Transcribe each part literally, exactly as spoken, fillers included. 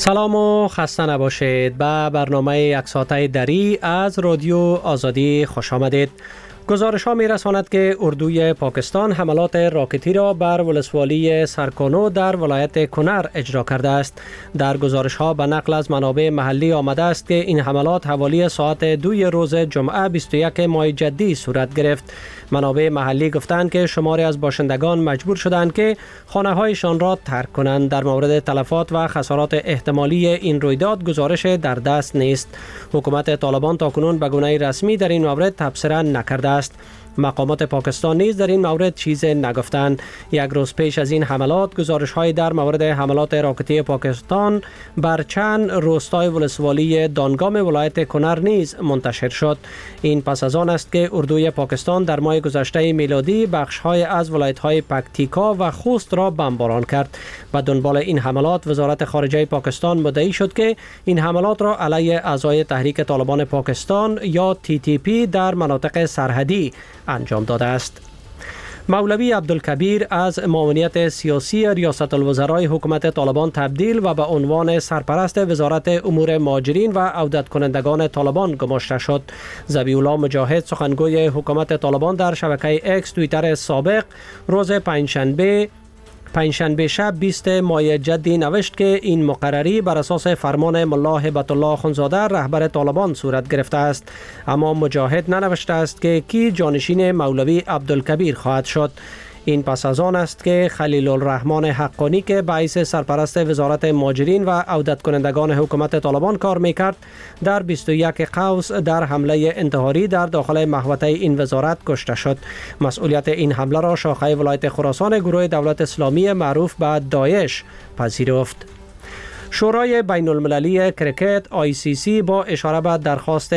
سلام و خسته نباشید. به برنامه یک ساعته دری از رادیو آزادی خوش آمدید. گزارش ها می رساند که اردوی پاکستان حملات راکتی را بر ولسوالی سرکانو در ولایت کنر اجرا کرده است. در گزارش ها به نقل از منابع محلی آمده است که این حملات حوالی ساعت دوی روز جمعه بیست و یک ماه جدی صورت گرفت. منابع محلی گفتند که شماری از باشندگان مجبور شدند که خانه هایشان را ترک کنند. در مورد تلفات و خسارات احتمالی این رویداد گزارش در دست نیست. حکومت طالبان تاکنون به گونه رسمی در این مورد تبصره نکرده است. مقامات پاکستان نیز در این مورد چیز نگفتند. یک روز پیش از این حملات گزارش های در مورد حملات راکتی پاکستان بر چند روستای ولسوالی دانگام ولایت کنر نیز منتشر شد. این پس از آن است که اردوی پاکستان در ماه گذشته میلادی بخش های از ولایت های پکتیکا و خوست را بمباران کرد. و دنبال این حملات وزارت خارجه پاکستان مدعی شد که این حملات را علیه اعضای تحریک طالبان پاکستان یا تی تی پی در مناطق سرحدی انجام داده است. مولوی عبدالکبیر از معاونیت سیاسی ریاست الوزرای حکومت طالبان تبدیل و به عنوان سرپرست وزارت امور مهاجرین و عودت کنندگان طالبان گماشته شد. ذبیح الله مجاهد سخنگوی حکومت طالبان در شبکه اکس توییتر سابق روز پنجشنبه پنجشنبه شب بیست ماه جدی نوشت که این مقرری بر اساس فرمان ملا هبت الله خونزاده رهبر طالبان صورت گرفته است، اما مجاهد ننوشته است که کی جانشین مولوی عبدالکبیر خواهد شد. این پس از آن است که خلیل الرحمن حقانی که باعث سرپرست وزارت مهاجرین و عودت کنندگان حکومت طالبان کار میکرد در بیست و یک قوس در حمله انتحاری در داخل محوطه این وزارت کشته شد. مسئولیت این حمله را شاخه ولایت خراسان گروه دولت اسلامی معروف به داعش پذیرفت. شورای بین المللی کرکت آی سی سی با اشاره به درخواست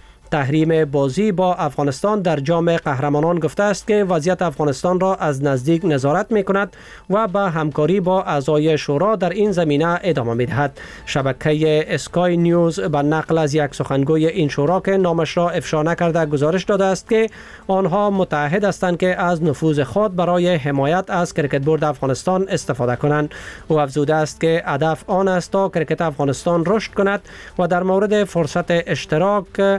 تحریم بازی با افغانستان در جام قهرمانان گفته است که وضعیت افغانستان را از نزدیک نظارت می کند و به همکاری با اعضای شورا در این زمینه ادامه می دهد. شبکه اسکای نیوز به نقل از یک سخنگوی این شورا که نامش را افشا نکرده گزارش داده است که آنها متعهد هستند که از نفوذ خود برای حمایت از کرکت بورد افغانستان استفاده کنند. او افزوده است که هدف آن است تا کرکت افغانستان رشد کند و در مورد فرصت اشتراک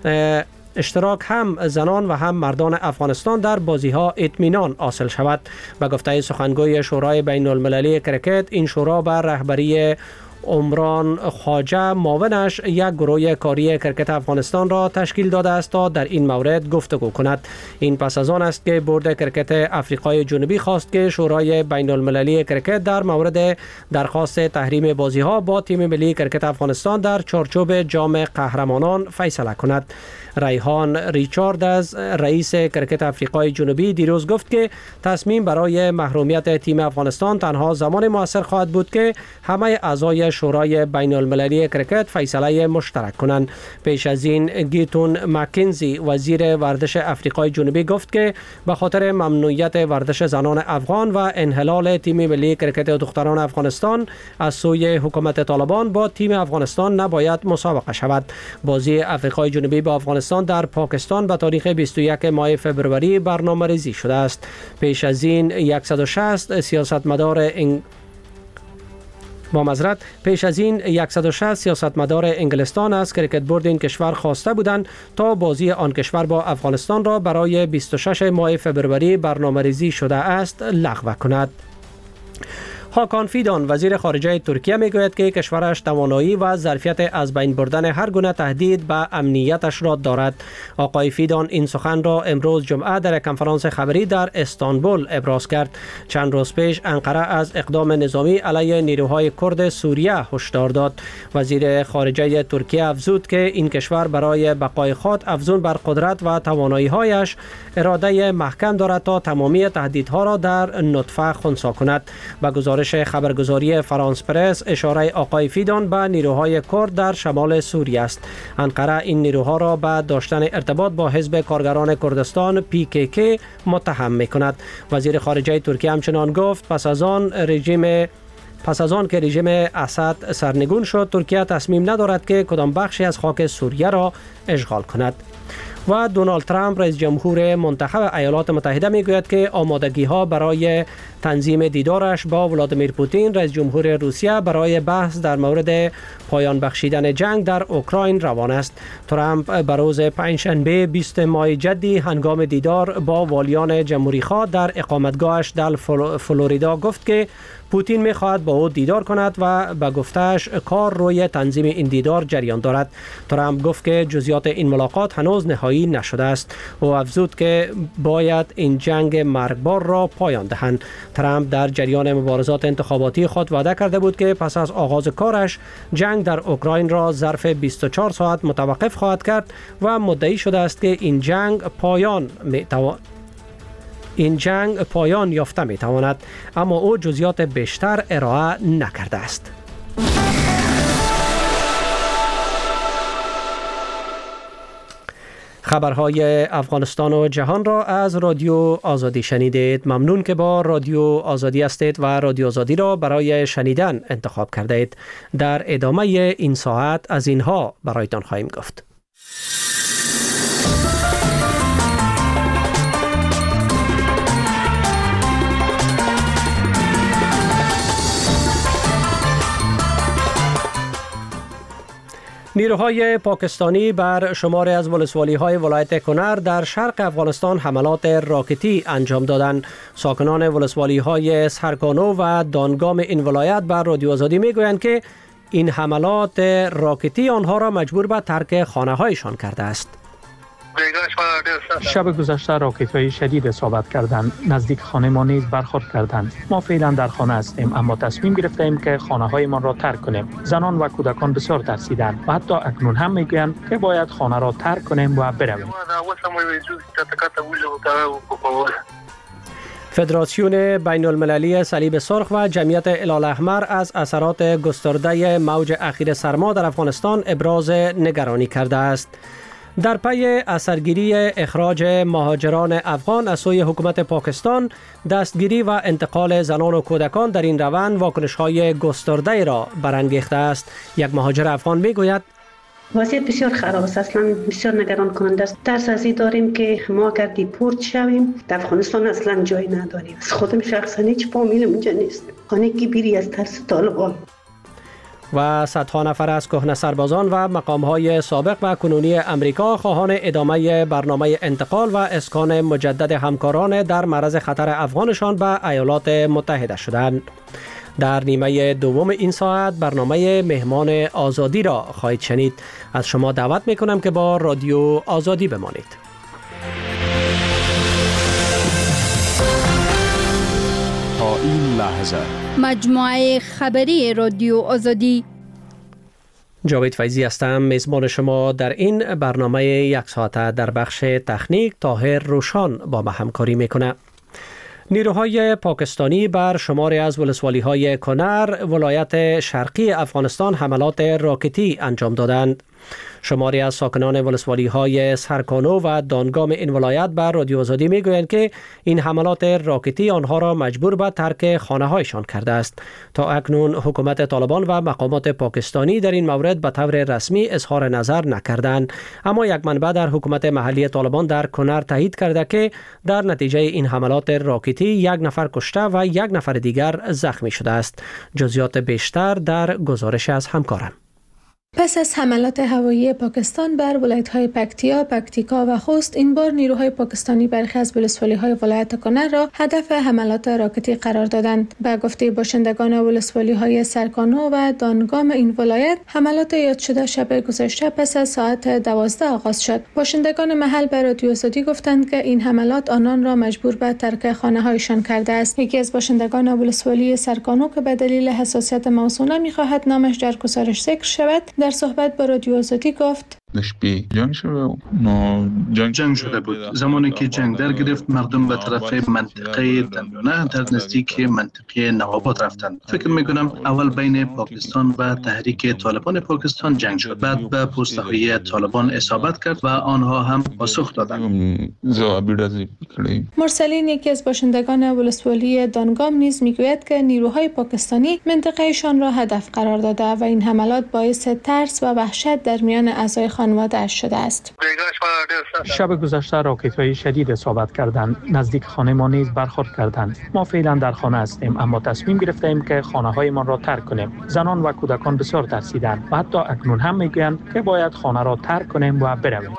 اشتراک هم زنان و هم مردان افغانستان در بازی ها اطمینان حاصل شود. به گفته سخنگوی شورای بین المللی کرکت، این شورا به رهبری عمران خواجه معاونش یک گروه کاری کرکت افغانستان را تشکیل داده است تا در این مورد گفتگو کند. این پس از آن است که بورد کرکت افریقای جنوبی خواست که شورای بین المللی کرکت در مورد درخواست تحریم بازی ها با تیم ملی کرکت افغانستان در چارچوب جام قهرمانان فیصله کند. ریحان ریچاردز رئیس کرکت افریقای جنوبی دیروز گفت که تصمیم برای محرومیت تیم افغانستان تنها زمان موثر خواهد بود که همه اعضای شورای بین المللی کرکت فیصله مشترک کنند. پیش از این گیتون مکینزی وزیر ورزش افریقای جنوبی گفت که به خاطر ممنوعیت ورزش زنان افغان و انحلال تیم ملی کرکت دختران افغانستان از سوی حکومت طالبان با تیم افغانستان نباید مسابقه شود. بازی افریقای جنوبی با افغانستان در پاکستان به تاریخ بیست و یک ماه فوریه برنامه‌ریزی شده است. پیش از این صد و شصت سیاستمدار انگ... با معذرت پیش از این صد و شصت سیاستمدار انگلستان از کرکت بورد این کشور خواسته بودند تا بازی آن کشور با افغانستان را برای بیست و شش ماه فوریه برنامه‌ریزی شده است لغو کند. هاکان فیدان وزیر خارجه ترکیه میگوید که کشورش توانایی و ظرفیت از بین بردن هر گونه تهدید به امنیتش را دارد. آقای فیدان این سخن را امروز جمعه در کنفرانس خبری در استانبول ابراز کرد. چند روز پیش انقره از اقدام نظامی علیه نیروهای کرد سوریه هشدار داد. وزیر خارجه ترکیه افزود که این کشور برای بقای خود افزون بر قدرت و توانایی‌هایش اراده محکم دارد تا تمامی تهدیدها را در نطفه خنثی کند. با گزارش خبرگزاری فرانس پرس اشاره آقای فیدان به نیروهای کرد در شمال سوریه است. انقره این نیروها را به داشتن ارتباط با حزب کارگران کردستان پی کی کی متهم می‌کند. وزیر خارجه ترکیه همچنان گفت پس از آن رژیم پس از آن که رژیم اسد سرنگون شد، ترکیه تصمیم ندارد که کدام بخشی از خاک سوریه را اشغال کند. و دونالد ترامپ رئیس جمهور منتخب ایالات متحده میگوید که آمادگی ها برای تنظیم دیدارش با ولادیمیر پوتین رئیس جمهور روسیه برای بحث در مورد پایان بخشیدن جنگ در اوکراین روان است. ترامپ به روز پنجشنبه بیستم ماه جدی هنگام دیدار با والیان جمهوری خواه در اقامتگاهش در فلوریدا گفت که پوتین می‌خواهد با او دیدار کند و به گفتهش کار روی تنظیم این دیدار جریان دارد. ترامپ گفت که جزئیات این ملاقات هنوز نهایی نشده است. او افزود که باید این جنگ مرگبار را پایان دهند. ترامپ در جریان مبارزات انتخاباتی خود وعده کرده بود که پس از آغاز کارش جنگ در اوکراین را ظرف بیست و چهار ساعت متوقف خواهد کرد و مدعی شده است که این جنگ پایان می‌تواند این جنگ پایان یافته می تواند، اما او جزئیات بیشتر ارائه نکرده است. خبرهای افغانستان و جهان را از رادیو آزادی شنیدید. ممنون که با رادیو آزادی هستید و رادیو آزادی را برای شنیدن انتخاب کردید. در ادامه این ساعت از اینها برایتان خواهیم گفت. نیروهای پاکستانی بر شماری از ولسوالی‌های ولایت کنر در شرق افغانستان حملات راکتی انجام دادند. ساکنان ولسوالی‌های سرکانو و دانگام این ولایت بر رادیو آزادی می‌گویند که این حملات راکتی آنها را مجبور به ترک خانه‌هایشان کرده است. شب گذشته راکت‌های شدید اصابت کردند، نزدیک خانه ما نیز برخورد کردند. ما فعلا در خانه هستیم، اما تصمیم گرفتیم که خانه‌هایمان را ترک کنیم. زنان و کودکان بسیار ترسیدند و حتی اکنون هم میگویند که باید خانه را ترک کنیم و برویم. فدراسیون بین المللی صلیب سرخ و جمعیت هلال احمر از اثرات گسترده موج اخیر سرما در افغانستان ابراز نگرانی کرده است. در پی اثرگیری اخراج مهاجران افغان از سوی حکومت پاکستان، دستگیری و انتقال زنان و کودکان در این روند واکنش‌های گسترده را برانگیخته است. یک مهاجر افغان میگوید وضعیت بسیار خراب است، اصلا بسیار نگران کننده است. ترس از این داریم که ما اگر دیپورت شویم در افغانستان اصلا جای نداریم. از خودم شخصا هیچ فامیل اونجا نیست. خانه کی بیری از ترس طالبان. و صدها نفر از کهنه سربازان و مقام‌های سابق و کنونی امریکا خواهان ادامه برنامه انتقال و اسکان مجدد همکاران در معرض خطر افغانشان به ایالات متحده شدند. در نیمه دوم این ساعت برنامه مهمان آزادی را خواهید شنید. از شما دعوت می‌کنم که با رادیو آزادی بمانید. تا این لحظه مجموعه خبری رادیو آزادی. جاوید فیضی هستم، میزبان شما در این برنامه یک ساعته. در بخش تکنیک طاهر روشان با ما همکاری میکنه. نیروهای پاکستانی بر شماری از ولسوالی‌های کنر ولایت شرقی افغانستان حملات راکتی انجام دادند. شماری از ساکنان ولسوالی‌های سرکانو و دانگام این ولایت بر رادیو آزادی میگویند که این حملات راکتی آنها را مجبور به ترک خانه‌هایشان کرده است. تا اکنون حکومت طالبان و مقامات پاکستانی در این مورد به طور رسمی اظهار نظر نکردند، اما یک منبع در حکومت محلی طالبان در کنر تایید کرده که در نتیجه این حملات راکتی یک نفر کشته و یک نفر دیگر زخمی شده است. جزئیات بیشتر در گزارش از همکارم. پس از حملات هوایی پاکستان بر ولایت‌های پکتیا، پکتیکا و خوست، این بار نیروهای پاکستانی برخی از ولسوالی‌های ولایت کنر را هدف حملات راکتی قرار دادند. به گفته باشندگان ولسوالی‌های سرکانو و دانگام این ولایت، حملات یاد شده شب گذشته پس از ساعت دوازده آغاز شد. باشندگان محل به رادیو آزادی گفتند که این حملات آنان را مجبور به ترک خانه‌هایشان کرده است. یکی از باشندگان ولسوالی سرکانو که به دلیل حساسیت موضوع نمی‌خواهد نامش در گزارش ذکر شود، در صحبت با رادیو آزادی گفت دشبی جنگ شده ما جنگ, جنگ شده بود. زمانی که جنگ در گرفت مردم به طرف منطقه دندونه در نزدیک منطقه نواباد رفتند. فکر میکنم اول بین پاکستان و تحریک طالبان پاکستان جنگ شد، بعد به پوسته های طالبان اصابت کرد و آنها هم پاسخ دادند. مرسلین یکی از باشندگان ولسوالی دانگام نیز میگوید که نیروهای پاکستانی منطقهشان را هدف قرار داده و این حملات باعث ترس و وحشت در میان اعضای خانواده شده است. شب گذشته راکت‌های شدید اصابت کردند، نزدیک خانه ما نیز برخورد کردند. ما فعلا در خانه هستیم، اما تصمیم گرفتیم که خانه‌هایمان را ترک کنیم. زنان و کودکان بسیار ترسیدند و حتی اکنون هم میگویند که باید خانه را ترک کنیم و برویم.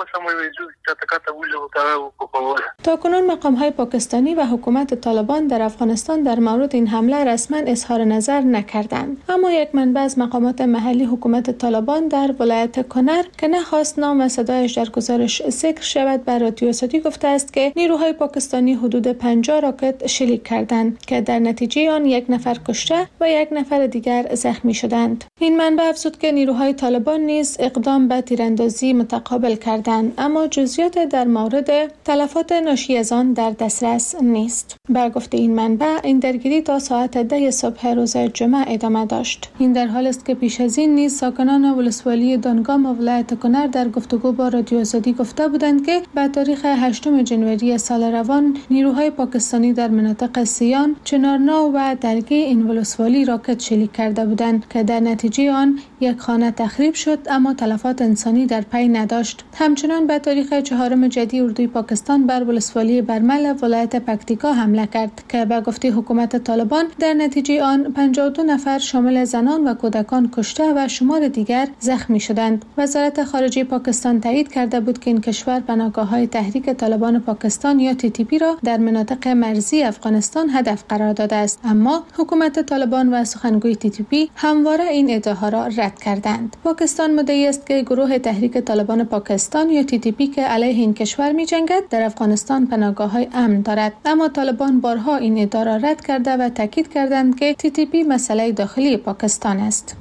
تاکنون مقام‌های پاکستانی و حکومت طالبان در افغانستان در مورد این حمله رسما اظهار نظر نکردند، اما یک منبع از مقامات محلی حکومت طالبان در ولایت کنر که نخواست نام و صدایش در گزارش ذکر شود بر رادیو آزادی گفته است که نیروهای پاکستانی حدود پنجاه راکت شلیک کردند که در نتیجه آن یک نفر کشته و یک نفر دیگر زخمی شدند. این منبع افزود که نیروهای طالبان نیز اقدام به تیراندازی متقابل کردند، اما جزئیات در مورد تلفات ناشی از آن در دسترس نیست. با گفته این منبع این درگیری تا ساعت ده صبح روز جمعه ادامه داشت. این در حالی است که پیش از این نیز ساکنان ولسوالی دانگام و ولایت کنر در گفتگو با رادیو آزادی گفته بودند که به تاریخ هشتم ژانویه سال روان نیروهای پاکستانی در مناطق سیان، چنارنا و درگی این ولسوالی راکت شلیک کرده بودند که در نتیجه آن یک خانه تخریب شد، اما تلفات انسانی در پی نداشت. همچنان به تاریخ چهارم جدی اردوی پاکستان بر ولسوالی برمل ولایت پکتیکا حمله کرد که به گفته حکومت طالبان در نتیجه آن پنجاه و دو نفر شامل زنان و کودکان کشته و شمار دیگر زخمی شدند. وزارت خارجه پاکستان تایید کرده بود که این کشور پناهگاه‌های تحریک طالبان پاکستان یا تی تی پی را در مناطق مرزی افغانستان هدف قرار داده است، اما حکومت طالبان و سخنگوی تی تی پی همواره این ادعاها را رد کردند. پاکستان مدعی است که گروه تحریک طالبان پاکستان یا تی تی پی که علیه این کشور می‌جنگد در افغانستان پناهگاه‌های امن دارد، اما طالبان بارها این ادعا را رد کرده و تاکید کردند که تی تی پی مسئله داخلی پاکستان است.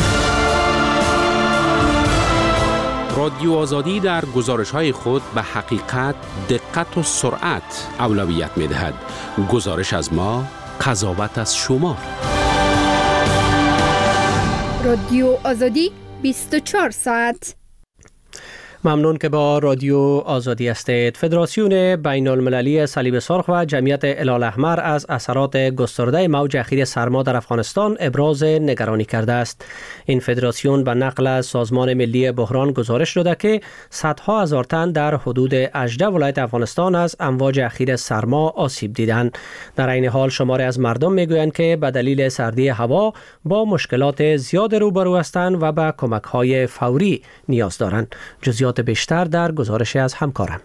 رادیو آزادی در گزارش‌های خود به حقیقت، دقت و سرعت اولویت می‌دهد. گزارش از ما، قضاوت از شما. رادیو آزادی بیست و چهار ساعت. ممنون که با رادیو آزادی هستید. فدراسیون بین المللی صلیب سرخ و جمعیت هلال احمر از اثرات گسترده موج اخیر سرما در افغانستان ابراز نگرانی کرده است. این فدراسیون به نقل از سازمان ملی بحران گزارش داده که صدها هزار تن در حدود هجده ولایت افغانستان از امواج اخیر سرما آسیب دیدند. در این حال شماری از مردم میگویند که به دلیل سردی هوا با مشکلات زیاد روبرو هستند و به کمک‌های فوری نیاز دارند. جزئیات بیشتر در گزارش از همکارم.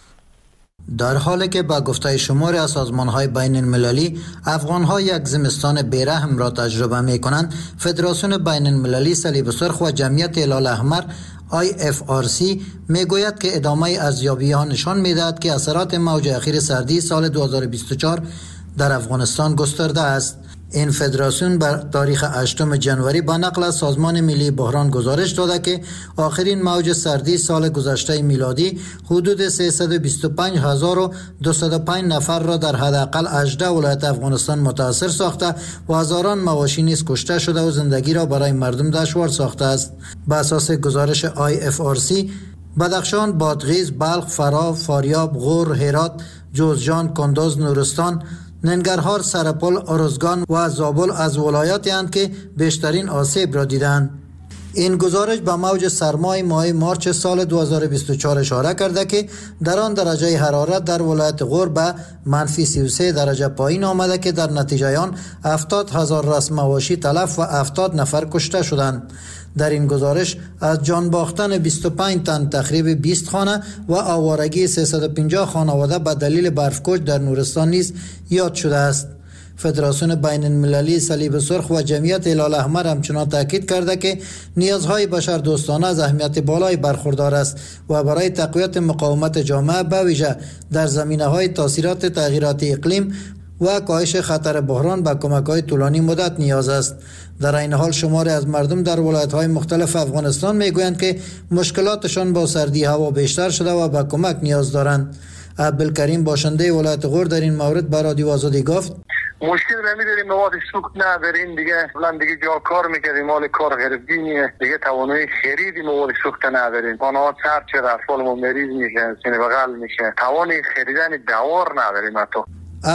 در حالی که با گفته شماری از سازمان‌های بین المللی افغان‌ها یک زمستان بیرحم را تجربه می‌کنند، فدراسیون بین المللی صلیب سرخ و جمعیت هلال احمر آی اف آر سی میگوید که ادامه ارزیابی‌ها نشان می‌دهد که اثرات موج اخیر سردی سال دو هزار و بیست و چهار در افغانستان گسترده است. این فدراسیون بر تاریخ هشتم ژانویه با نقل از سازمان ملی بحران گزارش داده که آخرین موج سردی سال گذشته میلادی حدود سیصد و بیست و پنج هزار و دویست و پنج نفر را در حداقل هجده ولایت افغانستان متاثر ساخته و هزاران مواشی نیز کشته شده و زندگی را برای مردم دشوار ساخته است. بر اساس گزارش آی اف آر سی، بدخشان، بادغیس، بلخ، فرا، فاریاب، غور، هرات، جوزجان، کندوز، نورستان، ننگرهار، سرپل، ارزگان و زابل از ولایاتی اند که بیشترین آسیب را دیدند. این گزارش به موج سرمای ماه مارچ سال دو هزار و بیست و چهار اشاره کرده که در آن درجه حرارت در ولایت غور به منفی سی و سه درجه پایین آمده که در نتیجه آن هفتاد هزار رأس مواشی تلف و هفتاد نفر کشته شدند. در این گزارش از جان باختن بیست و پنج تن، تخریب بیست خانه و آوارگی سیصد و پنجاه خانواده به دلیل برفکوش در نورستان نیز یاد شده است. فدراسیون بین المللی صلیب سرخ و جمعیت هلال احمر همچنان تاکید کرده که نیازهای بشر دوستانه از اهمیت بالای برخوردار است و برای تقویت مقاومت جامعه به ویژه در زمینه‌های تاثیرات تغییرات اقلیم و کاهش خطر بحران به کمک‌های طولانی مدت نیاز است. در این حال شماری از مردم در ولایت‌های مختلف افغانستان میگویند که مشکلاتشان با سردی هوا بیشتر شده و به کمک نیاز دارند. عبدالکریم باشنده ولایت غور در این مورد به رادیو آزادی گفت: مشکل نمیداریم، مواد سوخت نداریم، دیگه فلان دیگه جا کار میکردیم، مال کار غریبینیه، دیگه توانایی خرید مواد سوخت نداریم، آنها چرچ رفالمون مریض میشن، سینه بغل میشه، توانی خریدن دوار نداریم. حتی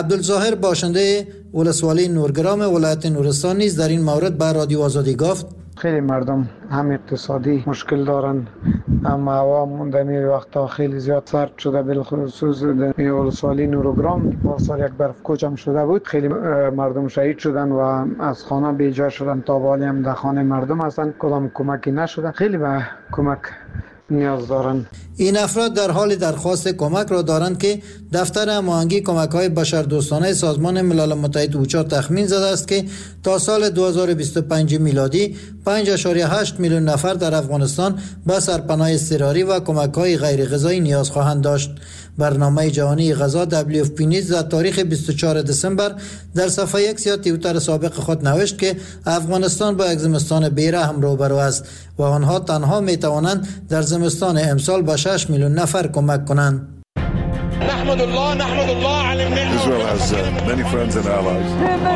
عبدالظاهر باشنده ولسوالی نورگرام ولایت نورستان نیز در این مورد به رادیو آزادی گفت: خیلی مردم هم اقتصادی مشکل دارن، هم عوام در این وقتا خیلی زیاد سرد شده، بالخصوص در ولسوالی نوروگرام پارسال یک برف کوچ هم شده بود، خیلی مردم شهید شدن و از خانه بیجا شدن، تا حالی هم در خانه مردم هستن، کدام کمکی نشده، خیلی به کمک نیاز دارند. این افراد در حال درخواست کمک را دارند که دفتر هماهنگی کمک‌های بشردوستانه سازمان ملل متحد اوچا تخمین زده است که تا سال دو هزار و بیست و پنج میلادی پنج ممیز هشت میلیون نفر در افغانستان به سرپناه اضطراری و کمک‌های غیر غذایی نیاز خواهند داشت. برنامه جهانی غذا دبلیو اف پی نیز در تاریخ بیست و چهارم دسامبر در صفحه یک یا توییتر سابق خود نوشت که افغانستان با یک زمستان بی‌رحم روبرو است و آنها تنها می‌توانند در زمستان امسال به شش میلیون نفر کمک کنند. نحمد الله نحمد الله على النعمة. Israel has uh, many friends and allies.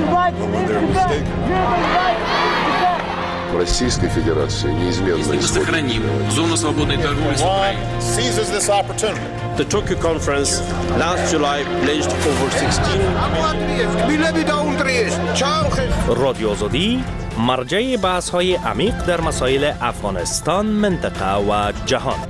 Российской Федерации неизменно сохраним зону свободной торговли с Украиной. Seizes this opportunity. The Tokyo conference last July pledged over sixteen رادیو آزادی مرجع بحث‌های عمیق در مسائل افغانستان، منطقه و جهان.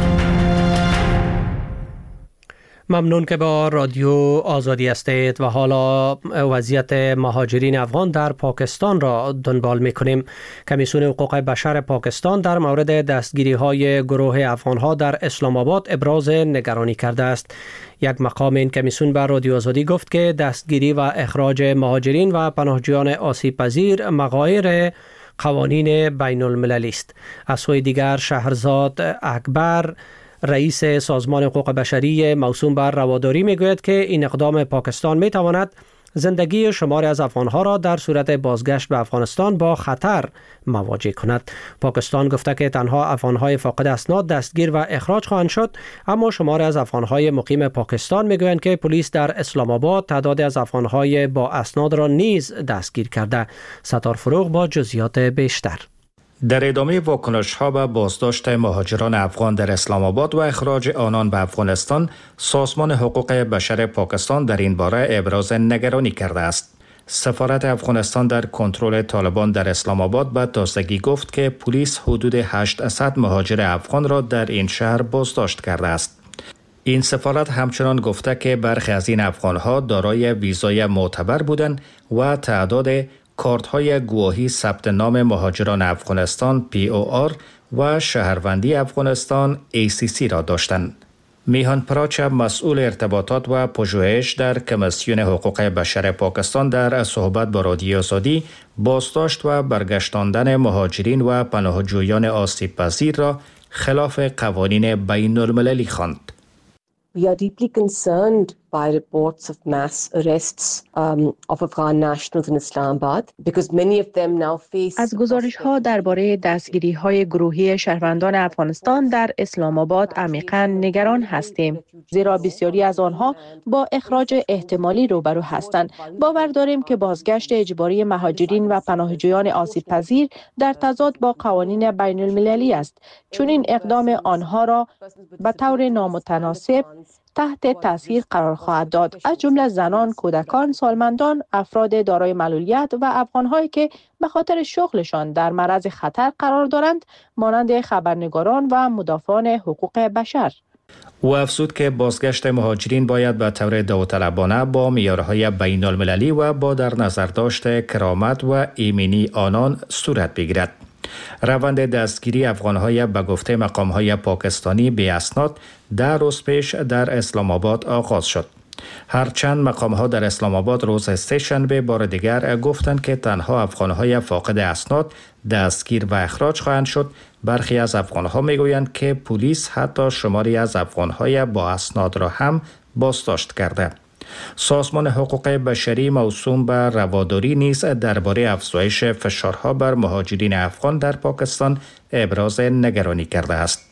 ممنون که با رادیو آزادی هستید و حالا وضعیت مهاجرین افغان در پاکستان را دنبال می‌کنیم. کمیسیون حقوق بشر پاکستان در مورد دستگیری‌های گروه افغان‌ها در اسلام آباد ابراز نگرانی کرده است. یک مقام این کمیسیون به رادیو آزادی گفت که دستگیری و اخراج مهاجرین و پناهجویان آسیب پذیر مغایر قوانین بین المللی است. از سوی دیگر شهرزاد اکبر رئیس سازمان حقوق بشری موسوم بر رواداری میگوید که این اقدام پاکستان میتواند زندگی شماری از افغانها را در صورت بازگشت به افغانستان با خطر مواجه کند. پاکستان گفته که تنها افغانهای فاقد اسناد دستگیر و اخراج خواهند شد، اما شماری از افغانهای مقیم پاکستان میگویند که پلیس در اسلام آباد تعدادی از افغانهای با اسناد را نیز دستگیر کرده. ستار فروغ با جزئیات بیشتر. در ادامه واکنش‌ها به بازداشت مهاجران افغان در اسلام آباد و اخراج آنان به افغانستان، سازمان حقوق بشر پاکستان در این باره ابراز نگرانی کرده است. سفارت افغانستان در کنترل طالبان در اسلام آباد به تازگی گفت که پلیس حدود هشتصد مهاجر افغان را در این شهر بازداشت کرده است. این سفارت همچنان گفته که برخی از این افغان‌ها دارای ویزای معتبر بودند و تعداد کارت‌های گواهی ثبت نام مهاجران افغانستان پی او آر و شهروندی افغانستان ای سی سی را داشتند. میهان پراچ مسئول ارتباطات و پژوهش در کمیسیون حقوق بشر پاکستان در صحبت با رادیو آزادی بازداشت و برگشتاندن مهاجرین و پناهجویان آسیب پذیر را خلاف قوانین بین المللی خواند. We are deeply concerned by reports of mass arrests um, of Afghan nationals in Islamabad because many of them now face از گزارش‌ها درباره دستگیری‌های گروهی شهروندان افغانستان در اسلام آباد عمیقاً نگران هستیم، زیرا بسیاری از آنها با اخراج احتمالی روبرو هستند. باور داریم که بازگشت اجباری مهاجرین و پناهجویان آسیب پذیر در تضاد با قوانین بین المللی است، چون این اقدام آنها را به طور نامتناسب تحت تاثیر قرار خواهد داد، از جمله زنان، کودکان، سالمندان، افراد دارای معلولیت و افغان‌هایی که به خاطر شغلشان در معرض خطر قرار دارند، مانند خبرنگاران و مدافعان حقوق بشر. او افزود که بازگشت مهاجرین باید به طور داوطلبانه با معیارهای بین المللی و با در نظر داشت کرامت و ایمنی آنان صورت بگیرد. روند دستگیری افغان‌های به گفته مقام‌های پاکستانی بی اسناد ده روز پیش در اسلام آباد آغاز شد. هرچند مقام‌ها در اسلام آباد روز سه‌شنبه بار دیگر گفتند که تنها افغان‌های فاقد اسناد دستگیر و اخراج خواهند شد، برخی از افغان‌ها می‌گویند که پلیس حتی شماری از افغان‌های با اسناد را هم بازداشت کرده. سازمان حقوق بشری موسوم به رواداری نیز درباره افزایش فشارها بر مهاجرین افغان در پاکستان ابراز نگرانی کرده است.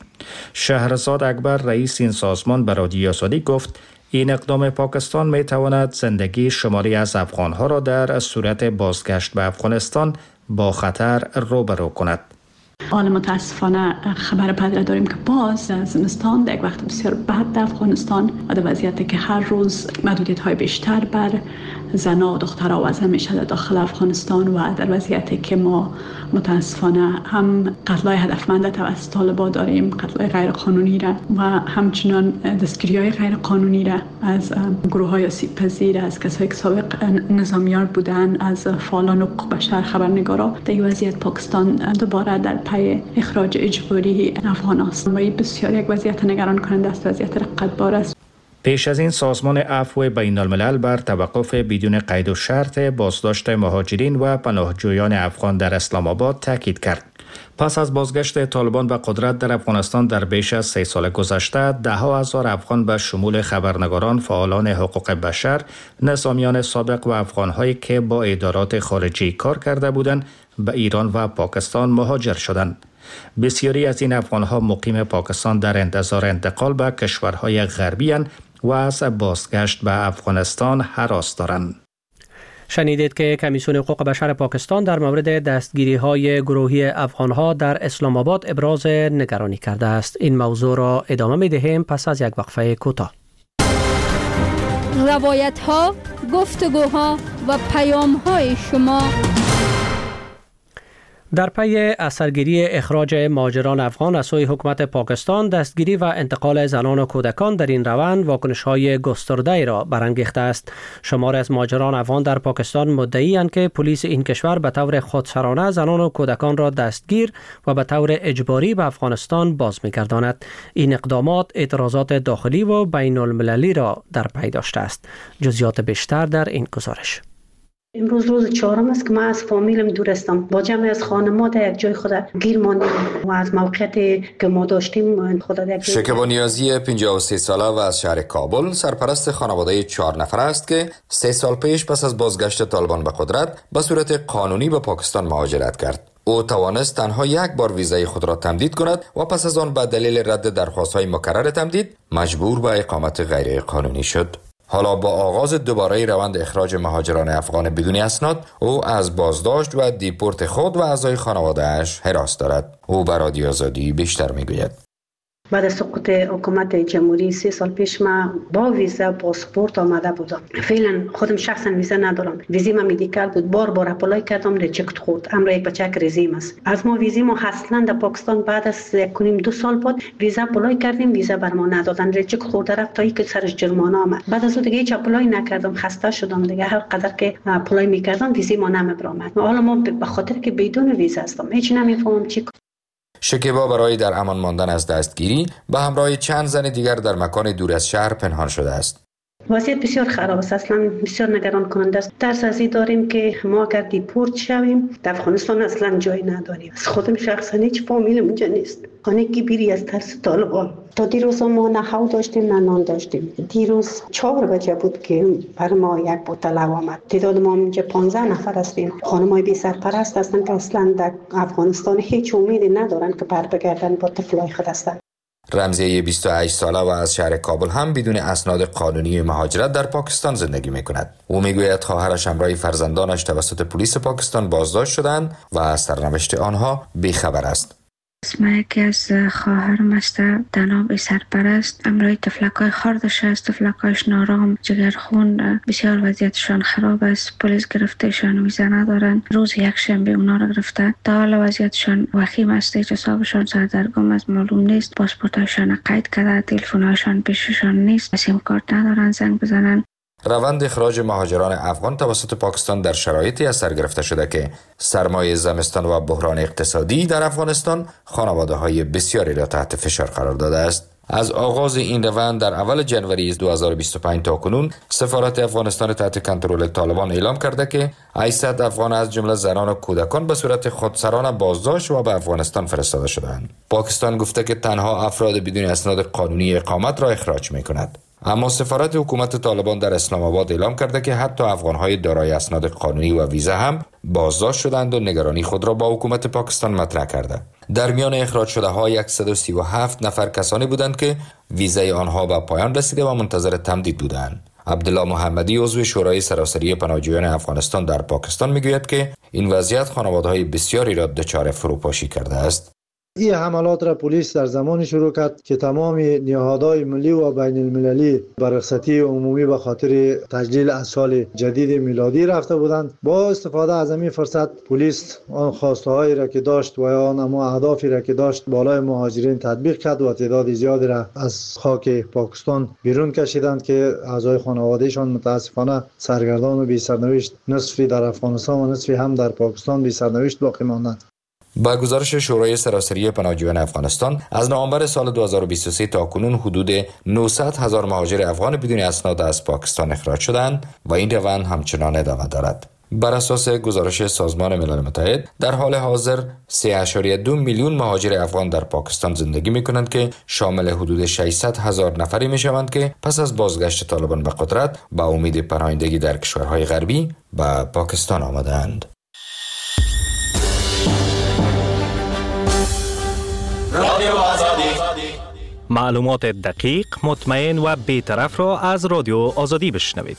شهرزاد اکبر رئیس این سازمان به رادیو آزادی گفت این اقدام پاکستان می تواند زندگی شماری از افغانها را در صورت بازگشت به افغانستان با خطر روبرو کند. حال متاسفانه خبر پدر داریم که باز زمستان در یک وقت بسیار بد در افغانستان و در وضعیتی که هر روز محدودیت های بیشتر بر زنان و دخترها وضع میشه در داخل افغانستان و در وضعیتی که ما متاسفانه هم قتل‌های هدفمند توسط طالبان داریم، قتل‌های غیر قانونی را و همچنان دستگیری‌های غیر قانونی را از گروه‌های آسیب پذیر، از کسایی که سابق نظامیار بودن، از فعالان حقوق بشر، خبرنگارا. در این وضعیت پاکستان دوباره در پی اخراج اجباری افغانان است و این بسیار یک وضعیت نگران کننده است، وضعیت رقتبار است. پیش از این سازمان عفو بین الملل بر توقف بدون قید و شرط بازداشت مهاجرین و پناهجویان افغان در اسلام آباد تاکید کرد. پس از بازگشت طالبان به قدرت در افغانستان در بیش از سه سال گذشته، ده ها هزار افغان به شمول خبرنگاران، فعالان حقوق بشر، نظامیان سابق و افغان‌هایی که با ادارات خارجی کار کرده بودند به ایران و پاکستان مهاجر شدند. بسیاری از این افغان‌ها مقیم پاکستان در انتظار انتقال به کشورهای غربی اند و از بازگشت به افغانستان هراس دارند. شنیدید که کمیسیون حقوق بشر پاکستان در مورد دستگیری‌های گروهی افغان‌ها در اسلام آباد ابراز نگرانی کرده است. این موضوع را ادامه می‌دهیم پس از یک وقفه کوتاه. روایت‌ها، گفتگوها و پیام‌های شما در پی اثرگیری اخراج مهاجران افغان از سوی حکومت پاکستان، دستگیری و انتقال زنان و کودکان در این روند واکنش‌های گسترده‌ای را برانگیخته است. شماری از مهاجران افغان در پاکستان مدعی‌اند که پلیس این کشور به طور خودسرانه زنان و کودکان را دستگیر و به طور اجباری به افغانستان باز می‌گرداند. این اقدامات اعتراضات داخلی و بین المللی را در پی داشته است. جزئیات بیشتر در این گزارش. امروز روز چهارم است که من از فامیلم دور هستم. با جمع از خانواده در یک جای خود گیر ماندیم و از موقعیتی که ما داشتیم خود در یک جای. شکیبا نیازی پنجاه و سه ساله و از شهر کابل سرپرست خانواده چهار نفر است که سه سال پیش پس از بازگشت طالبان به قدرت به صورت قانونی به پاکستان مهاجرت کرد. او توانست تنها یک بار ویزای خود را تمدید کند و پس از آن به دلیل رد درخواست‌های مکرر تمدید مجبور به اقامت غیر قانونی شد. حالا با آغاز دوباره روند اخراج مهاجران افغان بدون اسناد، او از بازداشت و دیپورت خود و اعضای خانواده‌اش هراس دارد. او به رادیو آزادی بیشتر میگوید. بعد از سقوط حکومت جمهوری سه سال پیش من با ویزا پاسپورت آمده بودم. فعلا خودم شخصا ویزا ندارم. ویزیم مدیکال بود، بار بار اپلای کردم، ریجکت خورد. امر یک بچه رزیم است. از ما ویزیم اصلا در پاکستان بعد از یک کنیم دو سال بعد ویزا اپلای کردیم، ویزا بر ما ندادن، ریجکت خورده رفت تا اینکه سرش جرمانه آمد. بعد از اون دیگه هیچ اپلای نکردم، خسته شدم دیگه. هر قدر که اپلای میکردم ویزا ما نمیبرامد. حالا ما به خاطر که بدون ویزا هستم هیچ نمیفهمم چی. شکیبا برای در امان ماندن از دستگیری به همراه چند زن دیگر در مکان دور از شهر پنهان شده است. وضعیت بسیار خراب است، اصلا بسیار نگران کننده است. ترس از این داریم که ما اگر دیپورت شویم در افغانستان اصلا جای نداریم. از خودم شخصا هیچ فامیل اونجا نیست. خانه کی بیری از ترس طالبان. تا دیروز ما نه هوا داشتیم نه نان داشتیم. دیروز چهار بجه بود که بر ما یک بوتل هوا آمد. تعداد ما اینجا پانزده نفر هستیم. خانم‌های بی سرپرست هستند که اصلا در افغانستان هیچ امیدی ندارند که بر بگردن با طفلای خود هستند. رمزیه بیست و هشت ساله و از شهر کابل هم بدون اسناد قانونی مهاجرت در پاکستان زندگی می‌کند. او میگوید خواهرش همراه فرزندانش توسط پلیس پاکستان بازداشت شدند و از سرنوشت آنها بیخبر است. اسم یکی از خواهرم است، در نام سرپرست. امروی تفلکای خاردش است، تفلکایش نارام، جگرخون، بسیار وضعیتشان خراب است. پلیس گرفتهشان، ویزا ندارن. روز یک شنبه اونا را گرفته. تا حالا وضعیتشان وخیم است، هیچ حسابشان سردرگم است، معلوم نیست. پاسپورتشان قید کرده، تلفنشان پیششان نیست، سیم کارت ندارن زنگ بزنن. روند اخراج مهاجران افغان توسط پاکستان در شرایطی از سر گرفته شده که سرمایه زمستان و بحران اقتصادی در افغانستان خانواده‌های بسیاری را تحت فشار قرار داده است. از آغاز این روند در اول جنوری دو هزار و بیست و پنج تا کنون سفارت افغانستان تحت کنترل طالبان اعلام کرده که هشتصد افغان از جمله زنان و کودکان به صورت خودسرانه بازداشت و به افغانستان فرستاده شدند. پاکستان گفته که تنها افراد بدون اسناد قانونی اقامت را اخراج می‌کند. اما سفارت حکومت طالبان در اسلام آباد اعلام کرده که حتی افغان‌های دارای اسناد قانونی و ویزا هم بازداشت شدند و نگرانی خود را با حکومت پاکستان مطرح کرده. در میان اخراج شده ها صد و سی و هفت نفر کسانی بودند که ویزای آنها به پایان رسیده و منتظر تمدید بودند. عبدالله محمدی عضو شورای سراسری پناهجویان افغانستان در پاکستان میگوید که این وضعیت خانواده‌های بسیاری را دچار فروپاشی کرده است. این حملات را پلیس در زمانی شروع کرد که تمام نهادهای ملی و بین المللی بر رخصتی عمومی به خاطر تجلیل از سال جدید میلادی رفته بودند. با استفاده از این فرصت پلیس آن خواسته هایی را که داشت و آن اما اهدافی را که داشت بالای مهاجرین تطبیق کرد و تعداد زیادی را از خاک پاکستان بیرون کشیدند که اعضای خانوادهشان متاسفانه سرگردان و بی سرنوشت، نصفی در افغانستان و نصفی هم در پاکستان بی سرنوشت باقی ماندند. با گزارش شورای سراسری پناهجویان افغانستان از نوامبر سال دو هزار و بیست و سه تا کنون حدود نهصد هزار مهاجر افغان بدون اسناد از پاکستان اخراج شدند و این روند همچنان ادامه دارد. بر اساس گزارش سازمان ملل متحد در حال حاضر سه اشاریه دو میلیون مهاجر افغان در پاکستان زندگی می کنند که شامل حدود ششصد هزار نفری می شوند که پس از بازگشت طالبان به قدرت با امید پناهندگی در کشورهای غربی به پاکستان آمدند. رادیو آزادی، معلومات دقیق، مطمئن و بی‌طرف را از رادیو آزادی بشنوید.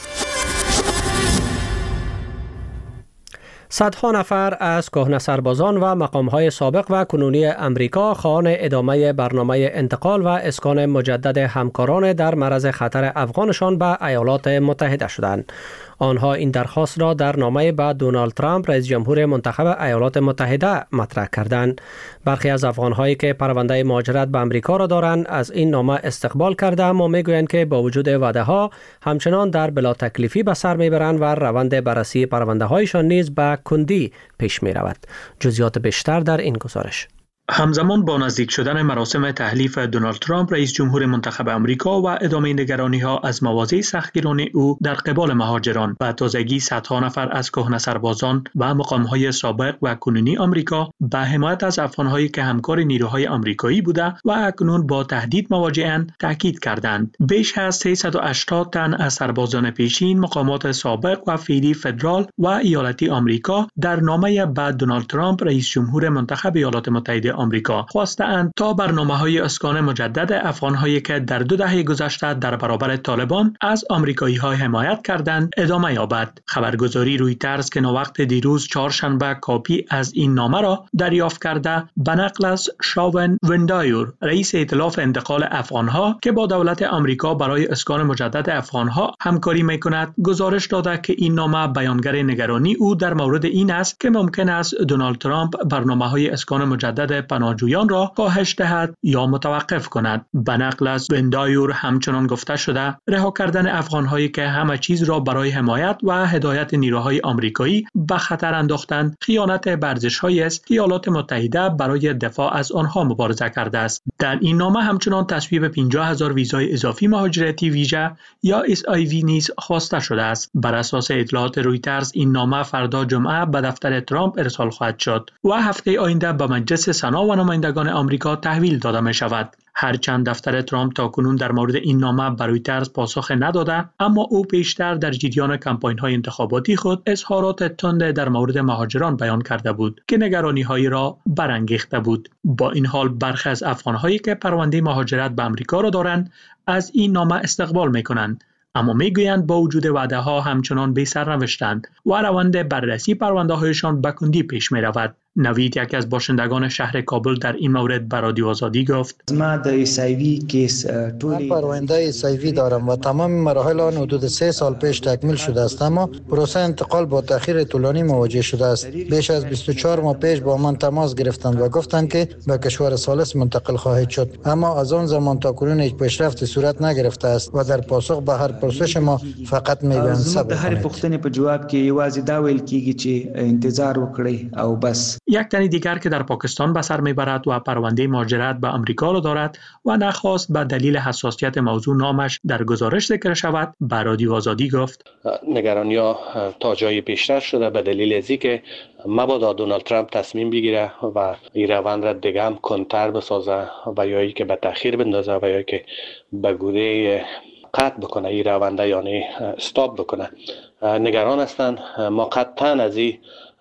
صدها نفر از کهنه سربازان و مقام‌های سابق و کنونی امریکا خواهان ادامه برنامه انتقال و اسکان مجدد همکاران در معرض خطر افغانشان به ایالات متحده شدند. آنها این درخواست را در نامه به دونالد ترامپ رئیس جمهور منتخب ایالات متحده مطرح کردند. برخی از افغان‌هایی که پرونده مهاجرت به امریکا را دارند از این نامه استقبال کرده، اما میگویند که با وجود وعده‌ها همچنان در بلا تکلیفی به سر میبرند و روند بررسی پرونده هایشان نیز به کندی پیش می رود. جزئیات بیشتر در این گزارش. همزمان با نزدیک شدن مراسم تحلیف دونالد ترامپ رئیس جمهور منتخب امریکا و ادامه نگرانی‌ها از مواضع سختگیرانه او در قبال مهاجران و تازگی صدها نفر از کهنه سربازان و مقام‌های سابق و کنونی آمریکا به حمایت از افغان‌هایی که همکار نیروهای آمریکایی بوده و اکنون با تهدید مواجه‌اند تاکید کردند. بیش از سیصد و هشتاد تن از سربازان پیشین، مقامات سابق و فعلی فدرال و ایالتی آمریکا در نامه به دونالد ترامپ رئیس جمهور منتخب ایالات متحده آمریکا خواستند تا برنامه‌های اسکان مجدد افغان‌هایی که در دو دهه گذشته در برابر طالبان از آمریکایی‌ها حمایت کردند ادامه یابد. خبرگزاری رویترز که نووقت دیروز چهارشنبه کاپی از این نامه را دریافت کرده، به نقل از شاون وندایور رئیس ائتلاف انتقال افغان‌ها که با دولت آمریکا برای اسکان مجدد افغان‌ها همکاری می‌کند، گزارش داده که این نامه بیانگر نگرانی او در مورد این است که ممکن است دونالد ترامپ برنامه‌های اسکان مجدد پناهجویان را کاهش دهد یا متوقف کند. به نقل از وندایور همچنان گفته شده رها کردن افغان‌هایی که همه چیز را برای حمایت و هدایت نیروهای آمریکایی به خطر انداختند خیانت به ارزش‌هایی است که ایالات متحده برای دفاع از آنها مبارزه کرده است. در این نامه همچنان تصویب پنجاه هزار ویزای اضافی مهاجرتی ویژه یا اس آی وی نیز خواسته شده است. بر اساس اطلاعات رویترز این نامه فردا جمعه به دفتر ترامپ ارسال خواهد شد و هفته آینده به مجلس سنا و نمایندگان آمریکا تحویل داده می شود. هرچند دفتر ترامپ تاکنون در مورد این نامه به رویترز پاسخ نداده، اما او پیشتر در جریان کمپاین‌های انتخاباتی خود اظهارات تند در مورد مهاجران بیان کرده بود که نگرانی‌هایی را برانگیخته بود. با این حال برخی از افغان‌هایی که پرونده مهاجرت به آمریکا را دارند از این نامه استقبال می‌کنند، اما میگویند با وجود وعده‌ها همچنان بی سرنوشتند و روند بررسی پرونده‌هایشان به کندی پیش می‌رود. نوید، یکی از باشندگان شهر کابل، در این مورد به رادیو آزادی گفت: من در ایسایوی کیس من پرونده ایسایوی دارم و تمام مراحل آن حدود سه سال پیش تکمیل شده است، اما پروسه انتقال با تأخیر طولانی مواجه شده است. بیش از بیست و چهار ماه پیش با من تماس گرفتند و گفتند که به کشور ثالث منتقل خواهید شد، اما از آن زمان تا کنون هیچ پیشرفتی صورت نگرفته است و در پاسخ به هر پرسش ما فقط میگویند صبر کنید. هر پوښتنې په جواب کې یوازې دا ویل کیږي چې انتظار وکړئ او بس. یک تن دیگر که در پاکستان به سر میبرد و پرونده مهاجرت به آمریکا را دارد و نخواست به دلیل حساسیت موضوع نامش در گزارش ذکر شود، به رادیو آزادی گفت: نگرانی‌ها تا جای بیشتر شده به دلیل از اینکه مبادا دونالد ترامپ تصمیم بگیره و این روند را دیگه هم کنتر بسازه و یا اینکه به تأخیر بندازه و یا که به گونه قطع بکنه این رونده، یعنی استاپ بکنه. نگران هستند. ما قطعاً از این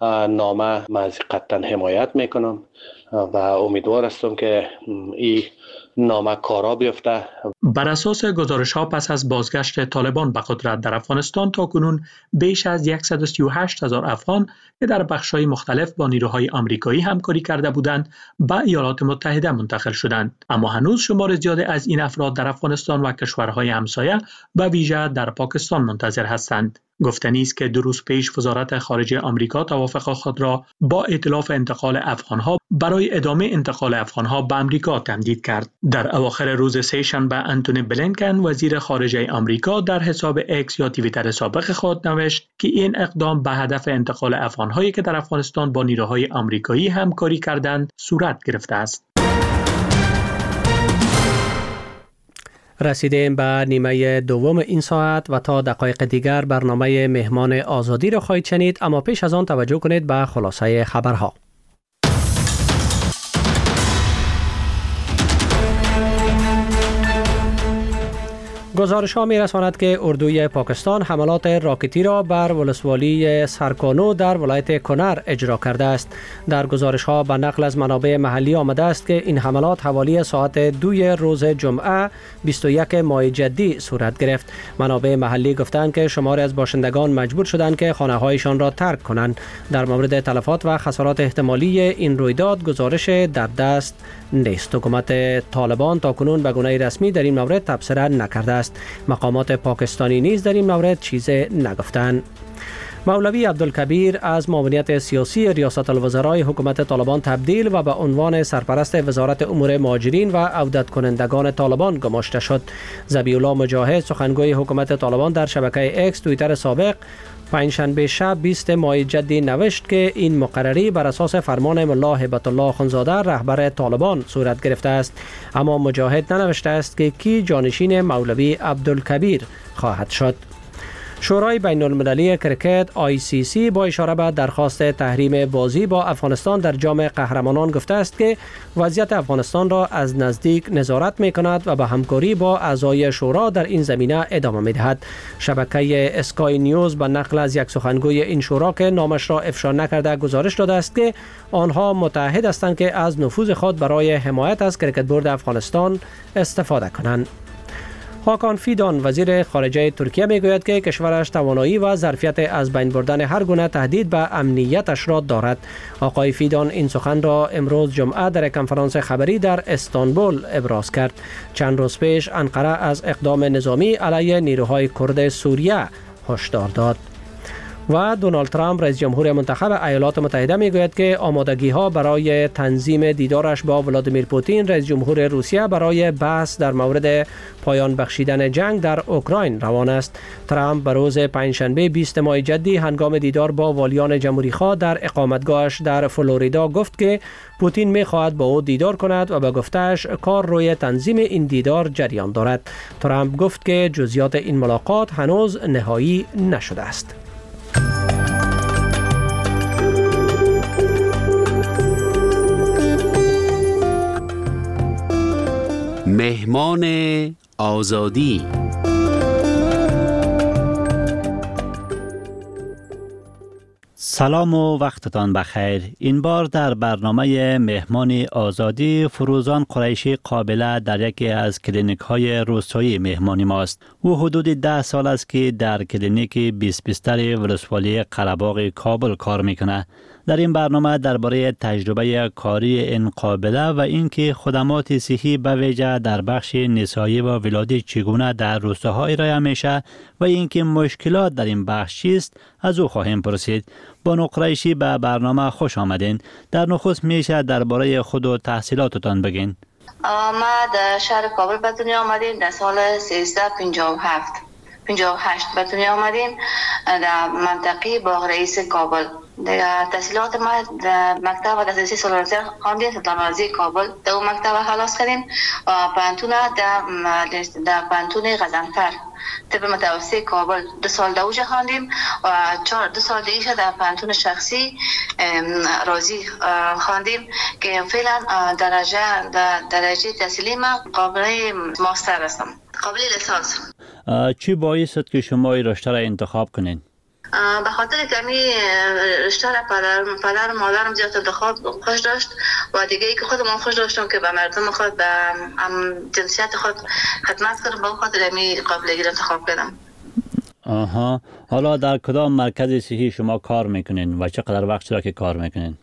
نامه من از قطعاً حمایت میکنم و امیدوار هستم که این نامه کارا بیفته بر اساس گزارش‌ها پس از بازگشت طالبان به قدرت در افغانستان تاکنون بیش از صد و سی و هشت هزار افغان که در بخش‌های مختلف با نیروهای آمریکایی همکاری کرده بودند به ایالات متحده منتقل شدند، اما هنوز شمار زیادی از این افراد در افغانستان و کشورهای همسایه به ویژه در پاکستان منتظر هستند. گفتنی است که دو روز پیش وزارت خارجه آمریکا توافق خود را با ائتلاف انتقال افغانها برای ادامه انتقال افغانها به آمریکا تمدید کرد. در اواخر روز سه‌شنبه انتونی بلینکن وزیر خارجه آمریکا در حساب اکس یا توییتر سابق خود نوشت که این اقدام به هدف انتقال افغانهایی که در افغانستان با نیروهای آمریکایی همکاری کردند صورت گرفته است. رسیدیم به نیمه دوم این ساعت و تا دقایق دیگر برنامه مهمان آزادی را خواهید شنید، اما پیش از آن توجه کنید به خلاصه خبرها. گزارش ها می رساند که اردوی پاکستان حملات راکتی را بر ولسوالی سرکانو در ولایت کنر اجرا کرده است. در گزارش ها به نقل از منابع محلی آمده است که این حملات حوالی ساعت دوی روز جمعه بیست و یک ماه جدی صورت گرفت. منابع محلی گفتند که شماری از باشندگان مجبور شدند که خانه هایشان را ترک کنند. در مورد تلفات و خسارات احتمالی این رویداد گزارش در دست نیست. حکومت طالبان تاکنون به گونه رسمی در این مورد تبصره نکرده است. مقامات پاکستانی نیز در این مورد چیزی نگفتند. مولوی عبدالکبیر از معاونیت سیاسی ریاست الوزرای حکومت طالبان تبدیل و به عنوان سرپرست وزارت امور مهاجرین و عودت کنندگان طالبان گماشته شد. ذبیح الله مجاهد سخنگوی حکومت طالبان در شبکه اکس توییتر سابق پنجشنبه شب بیست ماه جدی نوشت که این مقرری بر اساس فرمان ملا هیبت الله خونزاده رهبر طالبان صورت گرفته است، اما مجاهد ننوشته است که کی جانشین مولوی عبدالکبیر خواهد شد. شورای بین المللی کرکت آی سی سی با اشاره به درخواست تحریم بازی با افغانستان در جام قهرمانان گفته است که وضعیت افغانستان را از نزدیک نظارت می کند و به همکاری با اعضای شورا در این زمینه ادامه می دهد. شبکه اسکای نیوز به نقل از یک سخنگوی این شورا که نامش را افشا نکرده گزارش داده است که آنها متحد هستند که از نفوذ خود برای حمایت از کرکت بورد افغانستان استفاده کنند. هاکان فیدان وزیر خارجه ترکیه میگوید که کشورش توانایی و ظرفیت از بین بردن هر گونه تهدید به امنیتش را دارد. آقای فیدان این سخن را امروز جمعه در کنفرانس خبری در استانبول ابراز کرد. چند روز پیش انقره از اقدام نظامی علیه نیروهای کرد سوریه هشدار داد. و دونالد ترامپ رئیس جمهور منتخب ایالات متحده میگوید که آمادگی ها برای تنظیم دیدارش با ولادیمیر پوتین رئیس جمهور روسیه برای بحث در مورد پایان بخشیدن جنگ در اوکراین روان است. ترامپ به روز پنجشنبه بیست ماه جدی هنگام دیدار با والیان جمهوری خواه در اقامتگاهش در فلوریدا گفت که پوتین میخواهد با او دیدار کند و به گفتهش کار روی تنظیم این دیدار جریان دارد. ترامپ گفت که جزئیات این ملاقات هنوز نهایی نشده است. مهمان آزادی. سلام و وقتتان بخیر. این بار در برنامه مهمان آزادی فروزان قریشی قابله در یکی از کلینیک های روستایی مهمانی ماست. او حدود ده سال است که در کلینیک بیست بیستر ولسوالی قره‌باغ کابل کار میکنه. در این برنامه درباره تجربه کاری این قابله و اینکه خدمات صحی به ویژه در بخش نسایی و ولادت چگونه در روستاها ارائه میشه و اینکه مشکلات در این بخش چیست از او خواهیم پرسید. بانو قریشی به برنامه خوش آمدین. در نخست میشه درباره خود و تحصیلاتتان بگین. ما در شهر کابل به دنیا آمدیم در سال سیزده پنجاه و هفت پنجاه و هشت به دنیا آمدیم در منطقه باغ رئیس کابل. در تحصیلات ما در مکتب دسترسی سولارتی خواندیم، سلطان‌آزی کابل در اون مکتب خلاص کردیم و پانتون در در پانتون غزنفر طب متوسط کابل دو سال دوج خواندیم و چهار دو سال دیگه در پانتون شخصی رازی خواندیم که فعلا درجه در درجه تحصیلی ما قابل ماستر هستم، قابل لیسانس. چی باعث شد که شما این رشته را انتخاب کنین؟ به خاطر که می رشته را پدر پدر و مادرم زیاد انتخاب خوش داشت و دیگه ای که خودم خوش داشتم که به مردم خود به جنسیت خود خدمت کنم، به خاطر می قابلیت انتخاب کردم. آها، حالا در کدام مرکز صحی شما کار میکنین و چقدر وقت شده که کار میکنین؟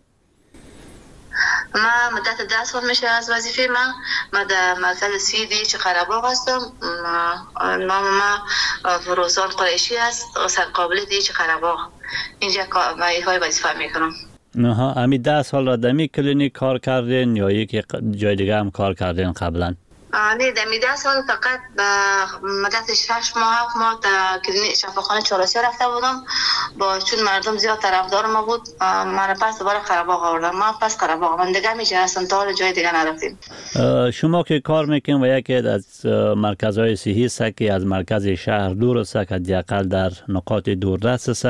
ما مدت ده سال میشه از وظیفه من. ما در مرکز سی دی چه قره‌باغ هستم. نام ما فروزان قریشی است، سرقابل دی چه قره‌باغ. اینجا های وظیفه میکنم. آها، امی ده سال را دمی کلینیک کار کردین یا یک جای دیگه هم کار کردین قبلا؟ نه، در ده سال فقط به مدت شش ماه هفت ماه در کلینیک شفاخانه چهارسیا رفته بودم. با چون مردم زیاد طرفدار ما بود، من پس دوباره قره‌باغ آوردم. ما پس قره‌باغ من دیگه میشه هستم، تا حال جای دیگه نرفتیم. شما که کار میکنین و یکی از مرکزهای صحی است که از مرکز شهر دور است، که حداقل در نقاط دوردست است،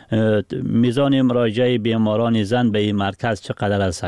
میزان مراجعه بیماران زن به این مرکز چقدر است؟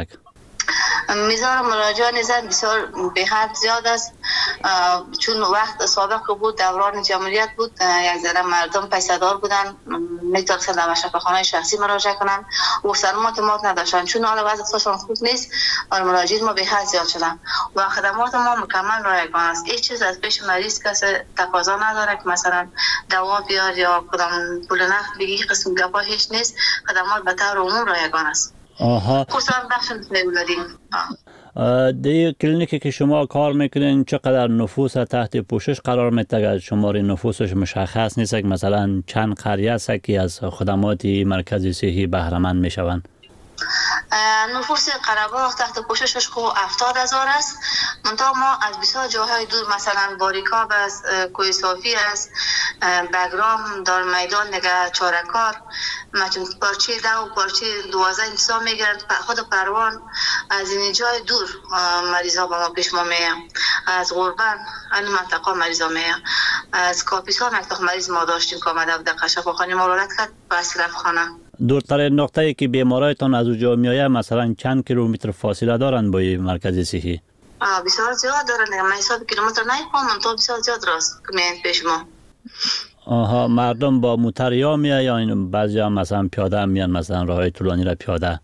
میزان مراجعان زن بسیار به حد زیاد است، چون وقت سابق بود دوران جمهوریت بود، یک ذره مردم پیسه‌دار بودن، میتونستن در شفاخانه شخصی مراجعه کنن و سلامت ما نداشتن. چون حالا وضع اقتصادشون خوب نیست، مراجعین ما به حد زیاد شدن و خدمات ما مکمل رایگان است. هیچ چیز از پیش مریض کسی تقاضا نداره که مثلا دوا بیار یا کدام پول نقد بگی، قسم گپا هیچ نیست. خدمات به طور عموم رایگان است. آها، خصوصا بخش نسل. در کلینیکی که شما کار میکنین چقدر نفوس تحت پوشش قرار میده؟ شمار نفوسش مشخص نیست که مثلا چند قریه است که از خدمات مرکز صحی بهره مند میشوند؟ نفوس قره‌باغ تحت پوششش خو هفتاد هزار است. منتها ما از بسیار جاهای دور مثلا باریکاب است، کوی صافی است، بگرام، دار میدان، نگه چارکار، مثلا پارچه ده و پارچه دوازده انتصاب میگیرن. خود پروان از این جای دور مریضا با ما پیش ما میان. از غربن این منطقه مریضا میان. از کاپیسا مکتاق مریض ما داشتیم که آمده بود در شفاخانه مراجعه کرد به اصرف خانه. دورترین نقطه‌ای که بیمارایتان از اونجا میآید مثلا چند کیلومتر فاصله دارند با مرکز صحی؟ بسیار زیاد دارند. من حساب کیلومتر نمی‌کنم، تا بسیار زیاد راست که میان پیش ما. آها، مردم با موتر یا میآید یا این بعضی هم مثلا پیاده میان، مثلا راههای طولانی را پیاده؟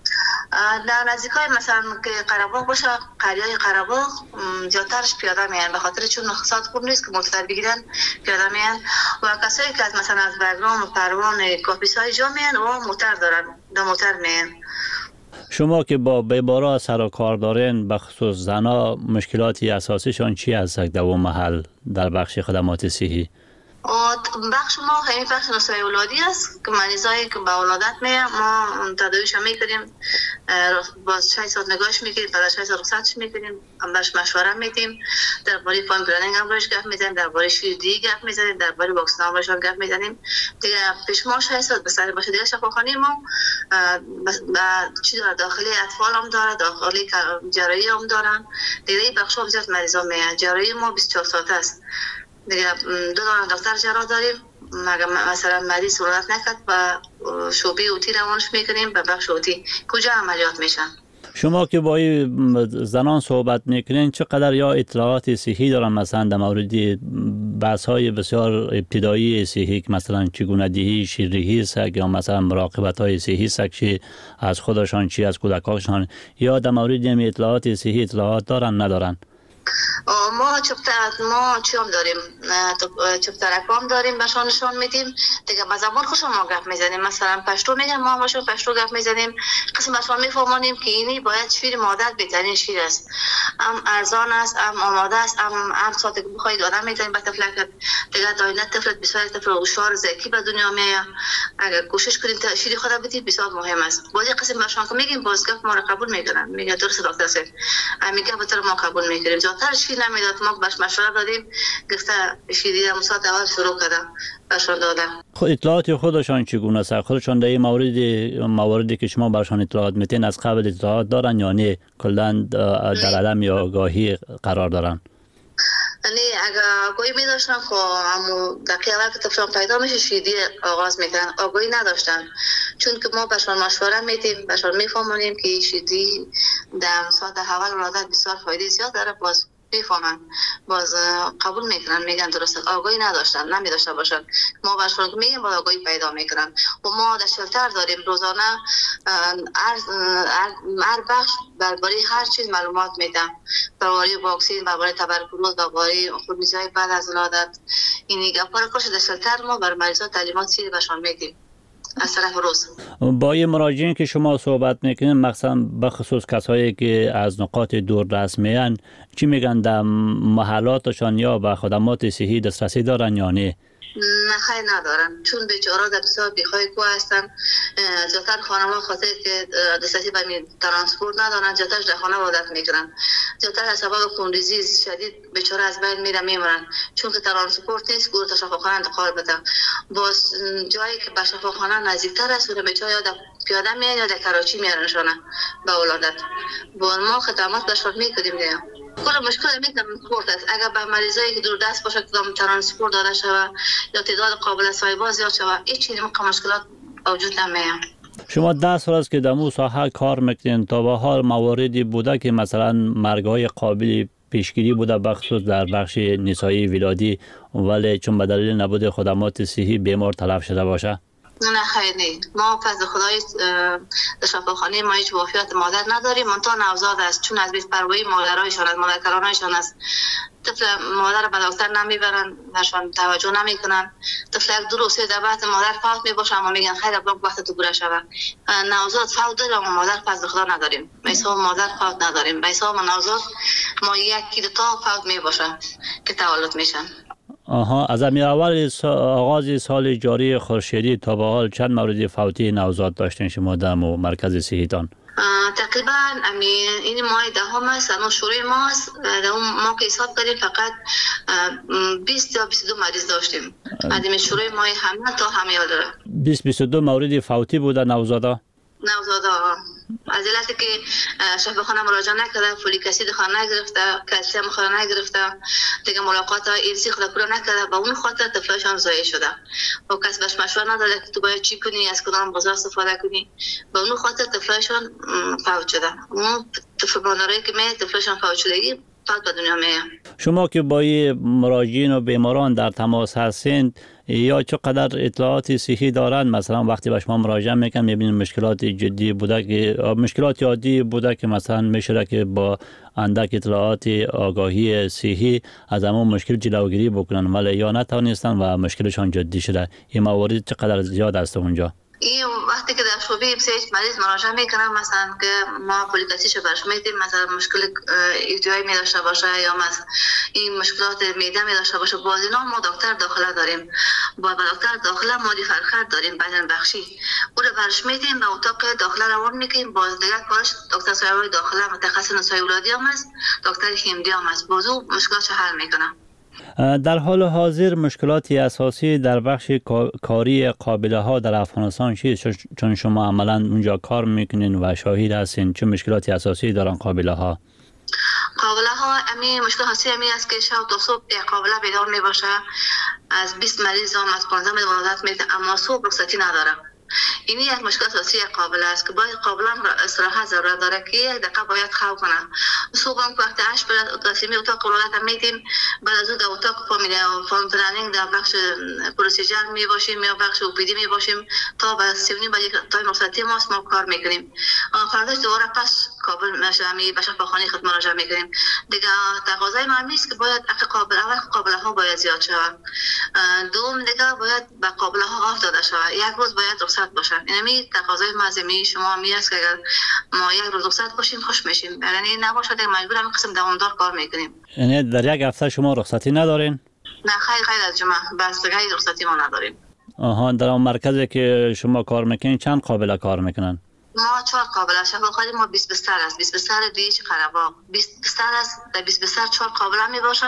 در نزدیکای مثلا که قره‌باغ باشه، قریه‌های قره‌باغ زیادترش پیاده میان، به خاطر چون اقتصاد خوب نیست که موتور بگیرن، پیاده میان. و کسایی که از مثلا از بگرام و پروان کاپیسای جا میان و موتور دارن، دو موتور میان. شما که با بیمارا سر و کار دارین، به خصوص زنا، مشکلاتی اساسیشان چی هست در اون محل در بخش خدمات صحی؟ بخش ما همین بخش نسای اولادی است که مریضایی که به ولادت میان ما تداویش هم میکنیم، باز شش ساعت نگاهش میکنیم، بعد از شش ساعت رخصتش میکنیم، هم بهش مشوره میدیم، درباره فامیل پلنینگ هم باش گپ میزنیم، درباره شیردهی گپ میزنیم، درباره واکسن هم باش گپ میزنیم. دیگه پیش ما شش ساعت بسر باشه. دیگه شفاخانه ما چی داره، داخلی اطفال هم داره، داخلی جراحی هم دارن. دیگه بخش ها بزرگ مریضا میان. جراحی ما بیست و چهار ساعت است. دیگه دو دانه دکتر جراح داریم. مگه مثلا مریض ولادت نکرد و شعبه اوتی روانش میکنیم به بخش اوتی کجا عملیات میشن. شما که با زنان صحبت میکنین چقدر یا اطلاعات صحی دارن مثلا در مورد بحث های بسیار ابتدایی صحی که مثلا چگونه دهی شیردهی است یا مثلا مراقبت های صحی است که از خودشان چی از کودکانشان، یا در مورد این اطلاعات صحی اطلاعات دارن ندارن؟ ما چپتر ما چیام داریم، چپترک هم داریم بهشان نشان میدیم. دیگه با زبان خوش ما گپ میزنیم، مثلا پشتو میگن ما باشون پشتو گپ میزنیم. قسم بهشان میفهمونیم که اینی باید شیر مادر بهترین شیر است، هم ارزان است، هم آماده است، هم هم ساعت که بخواید آدم میتونید به طفلک. دیگه داینه طفلت بسیار طفل هوشیار ذکی به دنیا میاد. اگر کوشش کنید شیر خود بدید بسیار مهم است. باید قسم بهشان که میگیم باز گپ ما رو قبول میکنن، میگه درست دکتر سه میگه به طور ما قبول میکنیم. زیادتر شیر نمیداد، ما باش مشوره دادیم، گفته شیری هم ساعت اول شروع کردم بهشان دادم. خود اطلاعات خودشان چگونه است؟ خودشان در این مورد مواردی که شما برشان اطلاعات میتین از قبل اطلاعات دارن یا نه کلا در عدم یا آگاهی قرار دارن؟ یعنی اگر آگاهی می داشتن خب همون دقیقه اول که طفلان پیدا میشه شیردهی آغاز میکنن. آگاهی نداشتن چون که ما بهشان مشوره میدیم، بهشان میفهمونیم که شیردهی در ساعت اول ولادت بسیار فایده زیاد داره. باز میفهمن، باز قبول میکنن، میگن درست آگاهی نداشتن، نمیداشته باشن. ما برشون که میگیم باید آگاهی پیدا میکنن. و ما در شلتر داریم روزانه هر بخش درباره هر چیز معلومات میدم، درباره واکسن، درباره تبرکلوز، درباره خونریزی‌های بعد از ولادت. این گپا رو کش در شلتر ما بر مریضا تعلیمات سیری بهشون میدیم از طرف روز. با این مراجعین که شما صحبت میکنین، مثلا به خصوص کسایی که از نقاط دور دست میان، چی میگن؟ در محلاتشان یا به خدمات صحی دسترسی دارن یا نه؟ نه خیلی ندارن، چون بیچاره در بسیار بیخواه کو هستن. زیادتر خانم‌ها خاطر که دسترسی به ترانسپورت ندارن، زیادتر در خانه عادت میکنن. زیادتر از سبب خونریزی شدید بیچاره از بین میره میمونن، چون که ترانسپورت نیست گروه تا شفاخانه انتقال بده. باز جایی که به شفاخانه نزدیکتر است، اون بیچاره یا پیاده میان یا در کراچی میارنشونه به ولادت. با ما خدمات بهشون میکنیم دیگه. کل مشکل می ترانسپورت است. اگر به مریضایی که دور دست باشه کدام ترانسپورت داده شود یا تعداد قابل استفاده زیاد شود، هیچ چیزی مشکلات وجود نمیاد. شما ده سال است که در مو ساحه کار میکنین، تا به حال مواردی بوده که مثلا مرگ‌های قابل پیشگیری بوده بخصوص در بخش نسایی ولادی، ولی چون به دلیل نبود خدمات صحی بیمار تلف شده باشه؟ نه خیلی، ما فضل خدای در شفاخانه ما هیچ وفیات مادر نداریم، منتها نوزاد است، چون از بیت پروایی مادرایشان از مادرکرانایشان است. طفل مادر به دکتر نمیبرن، برشان توجه نمیکنن. طفل یک دو روز سه بعد مادر فوت میباشه، اما میگن خیر ابا وقت تو گوره شوه. نوزاد فوت داره اما مادر فضل خدا نداریم. مثلا مادر فوت نداریم. مثلا نوزاد ما یکی دو تا فوت میباشه که تولد میشن. آها، از امی اول آغاز سال جاری خورشیدی تا به حال چند مورد فوتی نوزاد داشتین شما در مرکز صحیتان؟ تقریبا امی این ماه دهم است، الان شروع ماست. در اون ما که حساب کردیم فقط بیست یا بیست و دو مریض داشتیم. از شروع ماه همه تا همه داره. بیست بیست و دو مورد فوتی بوده نوزادا؟ نوزادا از علتی که شفاخانه مراجعه نکرده، فولیک اسید خود نگرفته، کلسیم خود نگرفته، دیگه ملاقات ایرسی خود پورا نکرده، با اون خاطر طفلشان ضایع شده. و کس بهش مشوره نداده که تو باید چی کنی، از کدام بازار استفاده کنی، با اون خاطر طفلشان فوت شده. اون طفل مادرایی که می طفلشان فوت شدگی فوت به دنیا می. شما که با مراجعین و بیماران در تماس هستین، یا چقدر اطلاعات صحی دارند؟ مثلا وقتی به شما مراجعه میکنن میبینید مشکلات جدی بوده که مشکلات عادی بوده که مثلا میشه که با اندک اطلاعات آگاهی صحی از همون مشکل جلوگیری بکنن، ولی یا نتونستن و مشکلشان جدی شده. این موارد چقدر زیاد است اونجا؟ این وقتی که در شعبه بسیج مریض مراجعه میکنن، مثلا که ما پولیکاسیشو برش میدیم، مثلا مشکل ایدیایی می داشته باشه یا مثلا این مشکلات میده می داشته باشه، باز اینا ما دکتر داخله داریم، با دکتر داخله ما دی فرخت داریم بدن بخشی، او رو برش میدیم به اتاق داخله روان میکنیم. باز دیگه کارش دکتر سایه‌های داخله متخصص نسای ولادی هم است، دکتر هیمدی هم است، بازو مشکلات حل میکنه. در حال حاضر مشکلاتی اساسی در بخش کاری قابله ها در افغانستان چیست؟ چون شما عملا اونجا کار میکنین و شاهد هستین، چه مشکلاتی اساسی دارن قابله ها؟ قابله ها امی مشکل خاصی امی است که شب تا صبح یک قابله بیدار می باشه، از بیست مریض هم از پانزده مریض ولادت میده، اما صبح رخصتی نداره. این یک مشکل اساسی قابل است که باید قابل استراحت ضرورت داره که یک دقیقه باید خواب کنه. صبح هم وقت هشت برای تصمیم اتاق ولادت هم میدیم، بعد از اون در اتاق فامیلی فامیل پلنینگ در بخش پروسیجر می باشیم یا بخش اوپیدی می باشیم تا به سی و نیم بعد تایم رخصتی ماست ما کار میکنیم. فرداش دوباره پس کابل مشامی به شفاخانه خود مراجعه میکنیم. دیگه تقاضای ما نیست که باید قابل اول قابله ها باید زیاد شود، دوم دیگه باید به قابله ها آف داده شود، یک روز باید رخصت باشن. یعنی تقاضای مازمی شما می است که اگر ما یک روز رخصت باشیم خوش میشیم، یعنی نباشه دیگه مجبور هم قسم دوامدار کار میکنیم. یعنی در یک هفته شما رخصتی ندارین؟ نه خیلی خیلی از جمعه بس دیگه رخصتی ما نداریم. آها، در اون مرکزی که شما کار میکنین چند قابله کار میکنن؟ ما چهار قابله شفاخانه ما بیست بستر است، بیست بستر دیش قرباق، بیست بستر است، در بیست بستر چهار قابله می باشه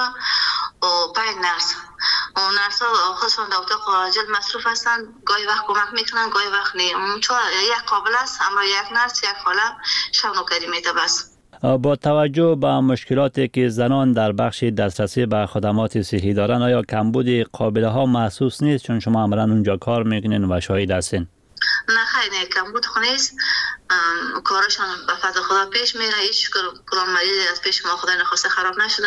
و پنج نرس. و نرس ها خودشون در اتاق عاجل مصروف هستن، گاهی وقت کمک میکنن گاهی وقت نیم. چهار یک قابله است، اما یک نرس یک خاله شب نوکری میده بس. با توجه به مشکلاتی که زنان در بخش دسترسی به خدمات صحی دارن، آیا کمبود قابله ها محسوس نیست چون شما عملاً اونجا کار میکنین و شاهد هستین؟ نه خیلی کمبود خو نیست. کارشان به فضل خدا پیش میره، هیچ کدام مریض از پیش ما خدای نخواسته خراب نشده،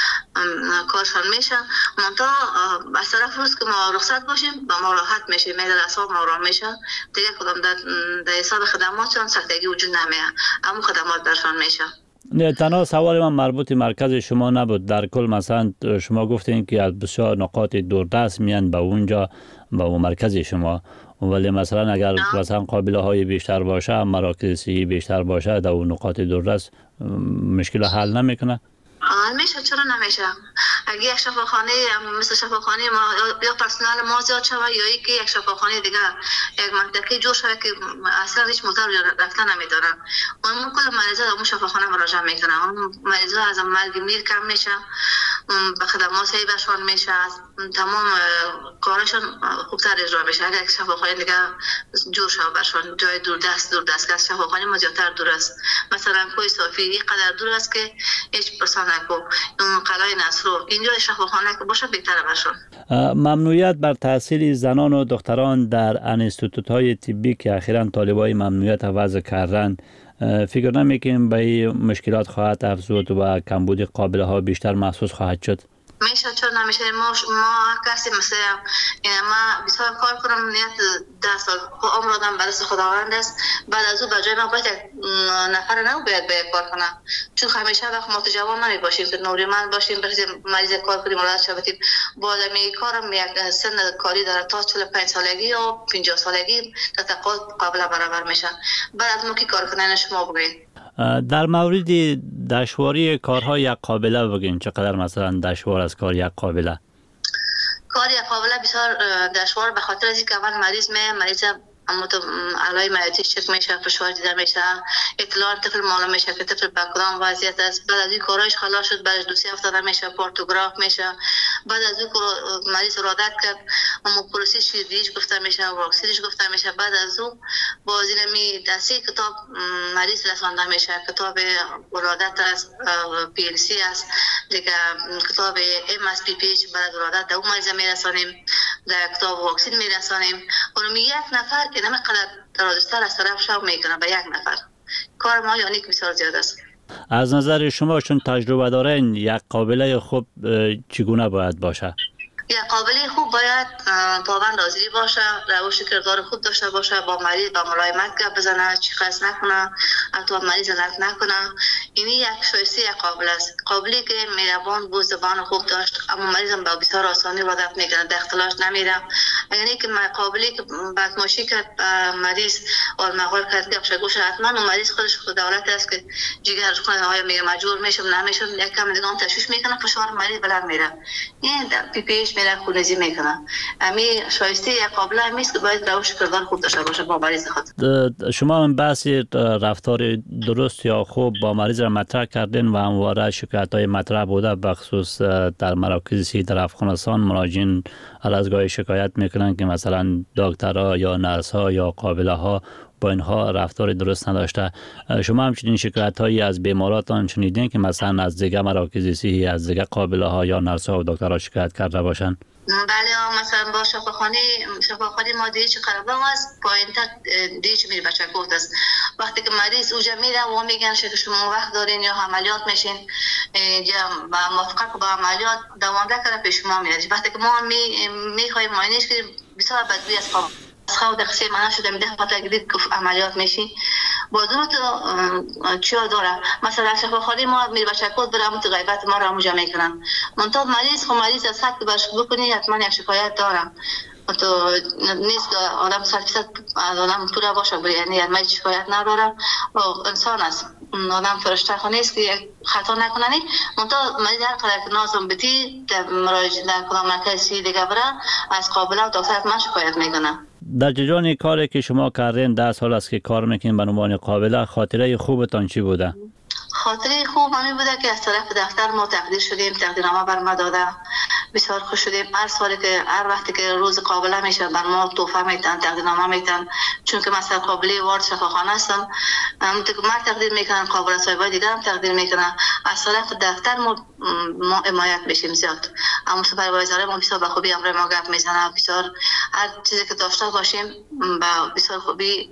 کارشان میشه. منتها از طرف روز که ما رخصت باشیم به ما راحت میشه، میدل اعصاب ما آرام میشه، دیگه کدام در حساب خدماتشان سختگی وجود نمیه، اما خدمات درشان میشه. نه تنها سوال من مربوط مرکز شما نبود، در کل مثلا شما گفتین که از بسیار نقاط دوردست میان به اونجا به اون مرکز شما، ولی مثلا اگر مثلا قابله های بیشتر باشه، مراکز صحی بیشتر باشه در اون نقاط دوردست مشکل حل نمیکنه؟ میشه، چرا نمیشه؟ اگه یک شفاخانه مثل شفاخانه ما یا پرسنل ما زیاد شوه یا اینکه یک شفاخانه دیگه یک منطقه جور شوه که اصلا هیچ مضر رفتن نمیدارن، اون کل مریضا در اون شفاخانه مراجعه میکنن، اون مریضا از مرگ میر کم میشه، به خدمات صحیح بهشون میشه، تمام کارشون خوبتر اجرا میشه. اگر یک شفاخانه دیگه جور شوه برشون جای دور دست دور دست که از شفاخانه ما زیادتر دور است، مثلا کوی صافی اینقدر دور است که هیچ پرسان نکو، اون قلعه نصر اینجا شفاخانه که باشه بهتره برشون. ممنوعیت بر تحصیل زنان و دختران در انستیتوت های طبی که اخیراً طالبای ممنوعیت وضع کردن، فکر نمیکنیم به این مشکلات خواهد افزود و کمبود قابله ها بیشتر محسوس خواهد شد؟ میشه، چرا نمیشه؟ ما ما کسی مثل ما بسیار کار کنم، نیت ده سال عمر آدم برای خداوند است، بعد از او به جای ما باید نفر نو باید باید کار کنم، چون همیشه وقت ما تو جوان نمی باشیم که نوریمند باشیم برسیم مریض کار کنیم ولادت شویم، با آدمی کارم یک سن کاری داره تا چهل و پنج سالگی یا پنجاه سالگی تا تقاضا قابل برابر میشه. بعد از ما کی کار کنن شما بگید؟ در مورد دشواری کارهای یک قابله بگین، چقدر مثلا دشوار از کار یک قابله؟ کار یک قابله بسیار دشوار به خاطر از اینکه اول مریض می مریض اما تو علای معدی چک میشه، فشار دیده میشه، اطلاع طفل معلوم میشه که طفل به کدام وضعیت است، بعد از این کارایش خلاص شد بعدش دوسی افتاده میشه، پورتوگراف میشه، بعد از این مریض ولادت کرد اما پروسی شیردیش گفته میشه، واکسینش گفته میشه، بعد از اون با زیرمی دستی کتاب مریض رسانده میشه، کتاب ولادت است، پی ال سی است دیگه، کتاب ام اس پی پیچ بعد از ولادت دو مریض میرسانیم، در کتاب واکسین میرسانیم، اونم یک نفر که نمیقدر درازتر از طرف شو میکنه به یک نفر. کار ما یعنی که بسیار زیاد است. از نظر شما چون تجربه دارین یک قابله خوب چگونه باید باشه؟ یک قابله خوب باید پابند حاضری باشه، روش کردار خوب داشته باشه، با مریض با ملایمت گپ بزنه، شکست نکنه، حتی مریض لعنت نکنه. این یک شایسته یک قابله است، قابلی که مهربان بود، زبان خوب داشت، اما مریض هم با بسیار آسانی وادت میکنه، در اختلاش نمیره. اگر اینکه قابلی که بدماشی کرد مریض اول مقال کرد که افشه گوشه، حتما اون مریض خودش خود دولت است که جگر کنه، آیا میگه مجبور میشم نمیشم، یک کم دیگه هم تشویش میکنه، فشار مریض بلند میره، این پی پیش میره خونریزی میکنه. امی شایسته یک قابله همیست که باید روش کردار خوب داشته باشه با مریض خود. شما من بحثی رفتار درست یا خوب با مریض را مطرح کردین و همواره شکایت های مطرح بوده، بخصوص در مراکز صحی در افغانستان مراجعین هر از گاهی شکایت میکنن که مثلا دکترها یا نرس ها یا قابله ها با اینها رفتار درست نداشته. شما همچنین شکایت هایی از بیماراتان شنیدین که مثلا از دیگه مراکز صحی از دیگه قابله ها یا نرس ها و دکترها شکایت کرده باشن؟ بله، مثلا با شفاخانه شفاخانه ما دیگه چه قربان است، پایین تا دیگه چه میره بچه کوفت است. وقتی که مریض اوجا میره و میگن که شما وقت دارین یا عملیات میشین، با موافقت با عملیات دوام داره پیش ما میاد. وقتی که ما می میخوایم معاینش کنیم بسیار بدبوی از خواب خود قصه معنا شده میده خاطر گرید که عملیات میشی بازم تو چیا داره. مثلا شفاخانه ما میره بچه کود برام تو غیبت ما را مجمع میکنن، منتها مریض خو مریض از حد برش بکنی حتما یک شکایت دارم، تو نیست که آدم صد درصد آدم پورا باشه، یعنی من شکایت ندارم و انسان است، آدم فرشته خو نیست که خطا نکننی، منتها مریض هر قدر نازم بتی مراجعه در کدام مرکز دیگه بره از قابله و دکتر من شکایت میکنه. در جریان کاری که شما کردین ده سال است که کار میکنین به عنوان قابله، خاطره خوبتان چی بوده؟ خاطره خوب همین بوده که از طرف دفتر ما تقدیر شدیم، تقدیرنامه بر ما داده، بسیار خوش شدیم. هر سالی که هر وقتی که روز قابله میشه بر ما تحفه میتن، تقدیرنامه میتن، چون که مثلا قابله وارد شفاخانه هستم، من تقدیر میکنم، قابله صاحبای دیگه هم تقدیر میکنن، از طرف دفتر ما ما حمایت میشیم زیاد. اما سوپروایزر ما بسیار به خوبی امر ما گپ میزنه، بسیار هر چیزی که داشته باشیم با بسیار خوبی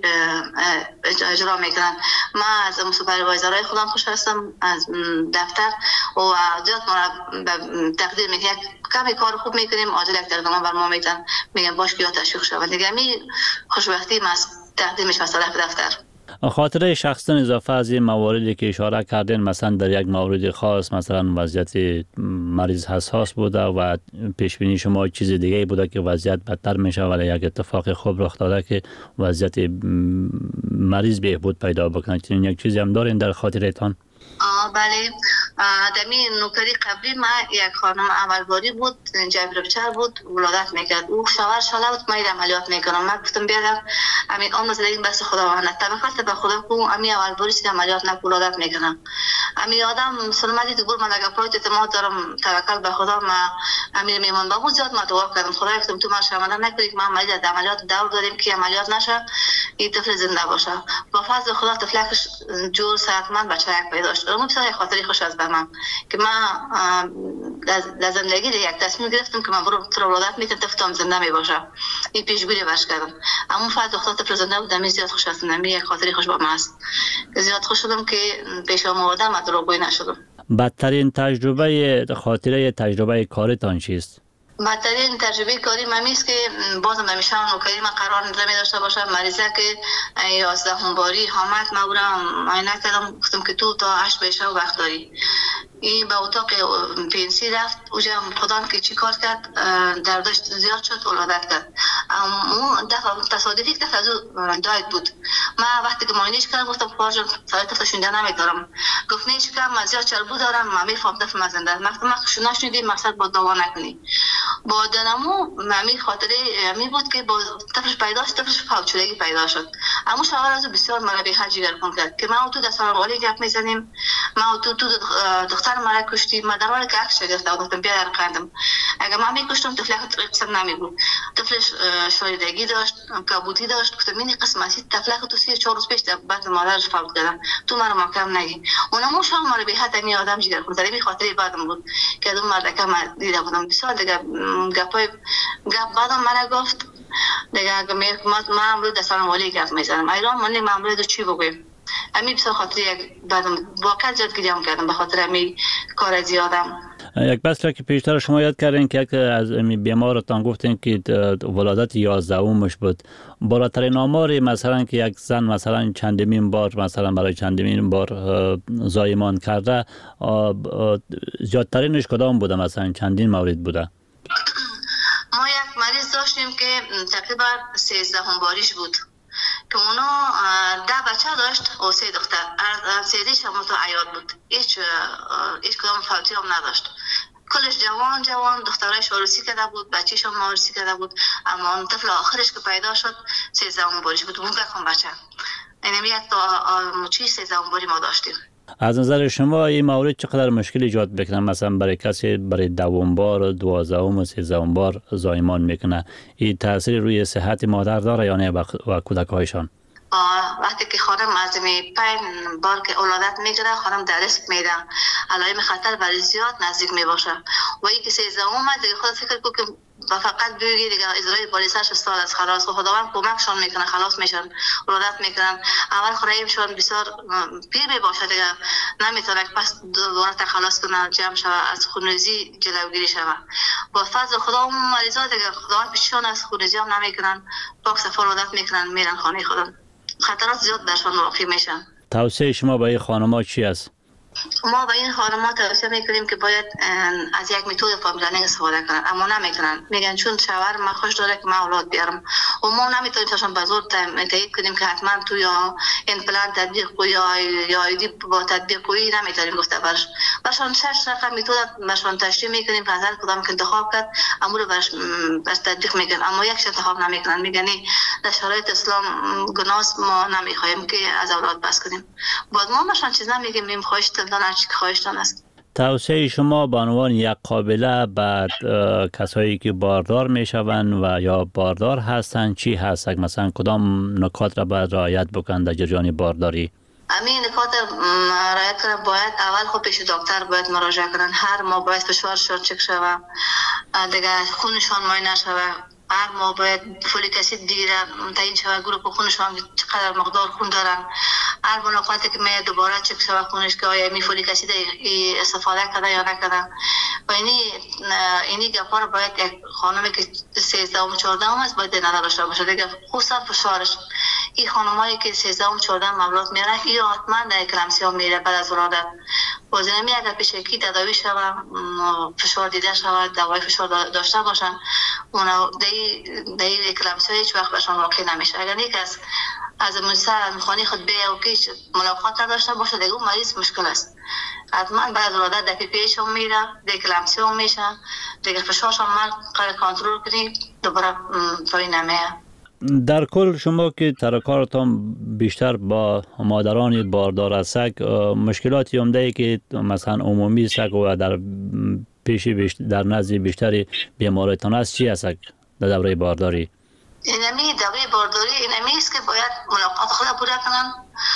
اجرا میکنن. ما از سوپروایزرهای خودم خوش هستم از دفتر و زیاد ما تقدیر میکنم کمی کار خوب میکنیم عاجل یک تقدیم بر ما میتن میگم باش که یا تشویق شود دیگه. می خوشبختی ما تقدیم میشه از طرف دفتر. خاطره شخصا اضافه از این مواردی که اشاره کردین، مثلا در یک مورد خاص مثلا وضعیت مریض حساس بوده و پیش بینی شما چیز دیگه بوده که وضعیت بدتر میشه ولی یک اتفاق خوب رخ داده که وضعیت مریض بهبود پیدا بکنه، چنین یک چیزی هم دارین در خاطرتان؟ بله، دمی نوکری قبلی ما یک خانم عملباری بود، جبر بچر بود، ولادت میکرد. او شوهر شاله بود، ما عملیات میکنم. من گفتم بیادم امین آن نزدیک بس خداوند توکل به خدا کو امی عملباری که عملیات نک ولادت میکنم. امی آدم سلامتی تو گور من لگا پروت اعتماد دارم، توکل به خدا. ما امیر میمون با بود زیاد ما دعا کردم خدا گفتم تو ما شامل نکنید ما عملیات عملیات دور داریم که عملیات نشه این طفل زنده باشه. با فضل خدا طفلکش جور صحتمند بچه یک پیدا شد. اون بسیار خاطری خوش از من که من در زندگی یک تصمیم گرفتم که من برو تو ولادت میتونم طفلم زنده می باشه. این پیشگویی باش کردم. اما فقط دختر طفل زنده بودم زیاد خوش هستم. یک خاطری خوش با من است. زیاد خوش شدم که پیش آمدم و دروغگویی نشدم. بدترین تجربه خاطره تجربه کارتان چیست؟ بدترین تجربه کاری ممیست که بازم نمیشه نوکری من قرار نمی داشته باشم. مریضه که یازده باری حامد ما برم معاینه کردم گفتم که تو تا هشت بشه و وقت داری. این به اتاق پنسی رفت اوجا خدا که چی کار کرد دردش زیاد شد ولادت کرد. اون دفعه تصادفی که از داید بود. ما وقتی که معاینش کردم گفتم خواهر جان سایت طفل شونده نمیدارم. گفت نه چیکار من زیاد چربو دارم من میفهم طفل مزنده است. ما شونه شدی مقصد با دوا نکنی. با دنمو ممی خاطره می بود که با طفلش پیدا شد، طفلش فوتشدگی پیدا شد. اما شوهر از بسیار مرا به حج جگرخون کرد که ما تو دستان والی گپ میزنیم، ما تو تو دختر مرا کشتی. ما در حالی که عکس گرفته بودم بیا رقندم اگه من میکشتم طفلش قسم نمیگو. طفلش شایدگی داشت، کبودی داشت. گفتم این قسمتی طفلش تو سی چهار روز پیش بعد مادرش فوت کردن. تو مرا محکم نگی. اونمو شوهر مرا به حد می آدم جگرخون کرد. این خاطره بعدم بود که اون مرد که من دیده بودم بسیار دیگه گپای گپ بعدم مرا گفت دیگه اگه ما امروز دستان والی گپ میزنم ایران من ما امروز چی بگویم. امی بسیار خاطری بعدم واقعا زیاد گریه کردم به خاطر امی کار زیادم. یک بس که پیشتر شما یاد کردین که یک از بیمارتان گفتین که ولادت یازدهمش بود. بالاترین آماری مثلا که یک زن مثلا چندمین بار مثلا برای چندمین بار زایمان کرده زیادترینش کدام بوده؟ مثلا چندین مورد بوده؟ ما یک مریض داشتیم که تقریبا سیزده باریش بود که اونا ده بچه داشت و سه دختر. سیدیش هم تو عیاد بود. هیچ هیچ کدام فوتی هم نداشت. کلش جوان جوان دخترایش عروسی کرده بود، بچه‌ش هم عروسی کرده بود. اما اون طفل آخرش که پیدا شد سیزده باریش بود. اون که بچه یعنی یک تا مچی سیزده باری ما داشتیم. از نظر شما این مورد چقدر مشکل ایجاد بکنه؟ مثلا برای کسی برای دوم بار، دوازدهم و سیزدهم بار زایمان میکنه، این تاثیر روی صحت مادر داره یا نه و کودک‌هایشان؟ وقتی که خانم از می پنج بار که ولادت میگیره خانم در ریسک میده، علائم خطر برای زیاد نزدیک می باشه. و این که سیزدهم دیگه خود فکر کو که و فقط بگی دیگه اجرای پلیسش استاد از خلاص و خداوند کمکشون میکنه خلاص میشن ولادت میکنن. اول خورایشون بسیار پیر می باشه دیگه نمیتونه پس دوباره تخلص کنه جمع شوه از خونریزی جلوگیری شوه. با فضل خدا اون مریضا دیگه خداوند پیششون از خونریزی هم نمیکنن، پاک صفا ولادت میکنن میرن خانه خودم. خطرات زیاد برشون واقع میشن. توصیه شما به این خانم‌ها چی است؟ ما به این خانم‌ها توصیه میکنیم که باید از یک متد فامیلینگ استفاده کنن، اما نمیکنن. میگن چون شوهر من خوش داره که من اولاد بیارم و ما نمیتونیم تاشون به زور تایید کنیم که حتما تو یا این پلان تطبیق کو یا یا ایدی با تطبیق کوی نمیتونیم گفته برش. برشون شش رقم متد برشون تشریح میکنیم که هر کدام که انتخاب کرد امور برش برش تطبیق میکنن، اما یک انتخاب نمیکنن. میگن در شرایط اسلام گناست، ما نمیخوایم که از اولاد بس کنیم. بعد ما برشون چیز نمیگیم، میم خواهش خواهشتان است. توصیه شما به عنوان یک قابله بعد کسایی که باردار میشوند و یا باردار هستند چی هست؟ مثلا کدام نکات را باید رعایت بکنند در جریان بارداری؟ همین نکات رعایت کنند. باید اول خود پیش دکتر باید مراجعه کنند. هر ماه باید فشارشان چک شود، دیگه خونشان معاینه شود. هر ماه باید فولیک اسید بگیرن، تعیین شود گروه خونشان چقدر مقدار خون دارن. هر ملاقاتی که می دوباره چک شود خونش که آیا می فولیک اسید استفاده کرده یا نکرده. و اینی اینی گپا رو باید یک خانمی که سیزده و چهارده است باید نظر داشته باشه. دیگه خصوصا فشارش این خانمایی که سیزده و چهارده مولات میرن این حتما در اکلمسیا میره بعد از ولادت. بازنمی اگر پیش کی تداوی شود فشار دیده شود دوای فشار داشته باشن اونا دی دی اکلمسیا هیچ وقت بهشون واقع نمیشه. اگر یک از از مستر میخوانی خود به او که ملاقات داشته باشه دیگه اون مریض مشکل است. حتما بعد ولادت در پی پیش هم میره دی اکلمسیا میشه دیگه فشارش هم من کنترل کنی دوباره پایین نمیه. در کل شما که ترکارتان بیشتر با مادران باردار از سگ مشکلاتی عمده ای که مثلا عمومی سگ و در پیش بیشتر در نزد بیشتری بیماریتان است چی است در دوره بارداری؟ اینمی دوره بارداری اینمی است که باید ملاقات خود پورا کنن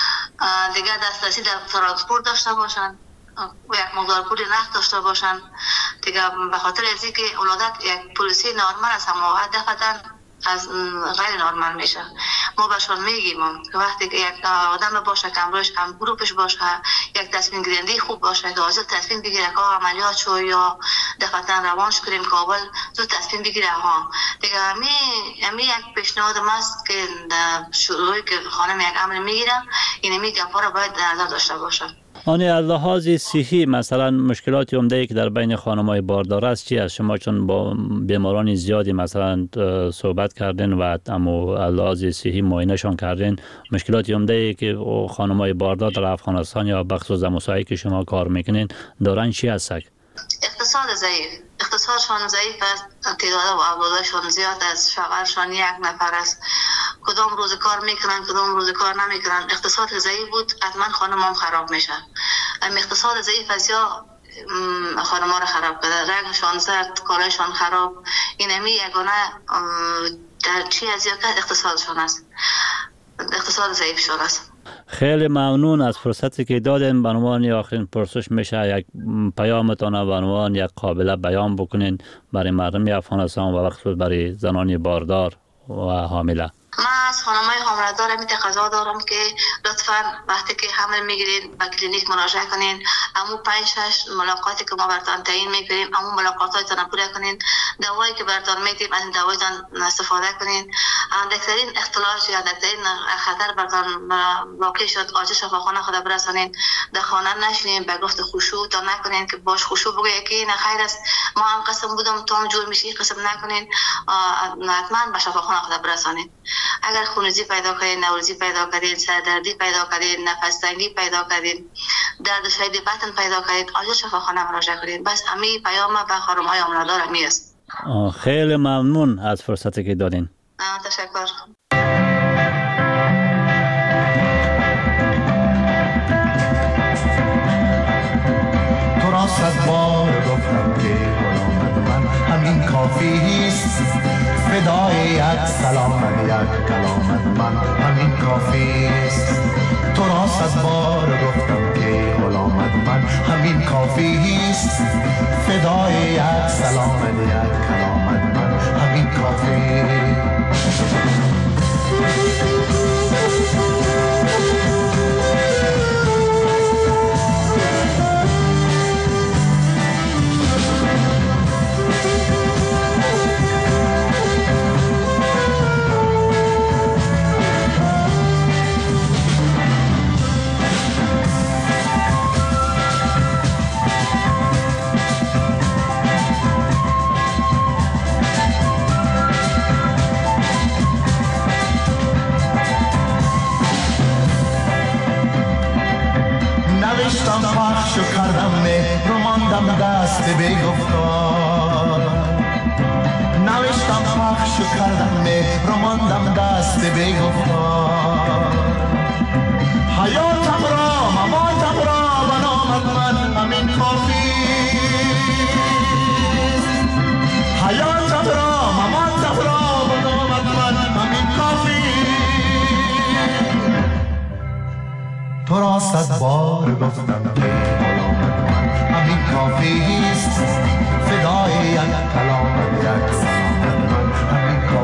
دیگه دسترسی در ترانسپورت داشته باشن و یک مقدار پول نقد داشته باشن دیگه به خاطر از اینکه ولادت یک پروسه نرمال است اما دفعتاً از غیر نرمال میشه. ما بهشون میگیم که وقتی که یک آدم باشه که امروز هم گروپش باشه یک تصمیم گیرنده خوب باشه که حاضر تصمیم بگیره که عملیات شو یا دفعتاً روانش کنیم کابل زود تصمیم بگیره ها دیگه همی همی یک پیشنهاد است که شروعی که خانم یک عمل میگیره این میگه پارا باید نظر داشته باشه. آنی از لحاظ صحی مثلا مشکلاتی عمده که در بین خانم‌های باردار است چی است؟ شما چون با بیماران زیادی مثلا صحبت کردین و اما از لحاظ صحی معاینه‌شان کردین مشکلاتی عمده که خانم‌های باردار در افغانستان یا بخصوص مساعی که شما کار میکنین دارن چی است؟ اقتصاد ضعیف اقتصادشان ضعیف است تعداد و اولادشان زیاد است شوهرشان یک نفر است کدام روز کار میکنن کدام روز کار نمیکنن اقتصاد ضعیف بود حتما خانم هم خراب میشه. ام اقتصاد ضعیف است یا خانم ها رو خراب کرده رنگشان زرد کارشان خراب اینمی یگانه در چی از یک اقتصادشان است اقتصاد ضعیف شده است. خیلی ممنون از فرصتی که دادین. به عنوان آخرین پرسش میشه یک پیامتان به عنوان یک قابل بیان بکنین برای مردم افغانستان و بخصوص برای زنان باردار و حامله. من از خانم‌های حامله‌دار می تقاضا دارم که لطفاً وقتی که حمل میگیرید به کلینیک مراجعه کنین امو پنج شش ملاقاتی که ما براتون تعیین میکنیم امو ملاقاتاتون پورا کنین دوایی که براتون میدیم از این دوایتون استفاده کنین اندکترین اختلاج یا اندکترین خطر براتون واقع شد آجر شفاخانه خود برسانین در خانه نشینین به گفت خشوع تا نکنین که باش خشوع بگه که نه خیر است ما هم قسم بودم تو هم جور میشی قسم نکنین حتما به شفاخانه خود برسانین. اگر خونریزی پیدا کردین، نوروزی پیدا کردین، سردردی پیدا کردین، نفس تنگی پیدا کردین، درد شدید بطن پیدا کردین، آجر شفاخانه مراجعه کنین. بس همین پیام به خانم‌های حامله‌دار همی است. خیلی ممنون از فرصتی که دادین. تشکر. تو را صد بار گفتم که غلام من همین کافی است فدای یک سلام یک کلامت من همین کافی است تو را صد بار گفتم که غلامت من همین کافی است فدای یک سلام یک کلامت من همین کافی نوشتم پخش و کردم مهر و ماندم دست بگفتار نوشتم پخش و کردم مهر و ماندم دست بگفتار حیاتم را مماتم را به نامت من همین کافی حیاتم را مماتم را به نامت من همین کافی تو را صد بار گفتم که غلامت من همین کافی است فدای یک کلامت یک سلامت من همین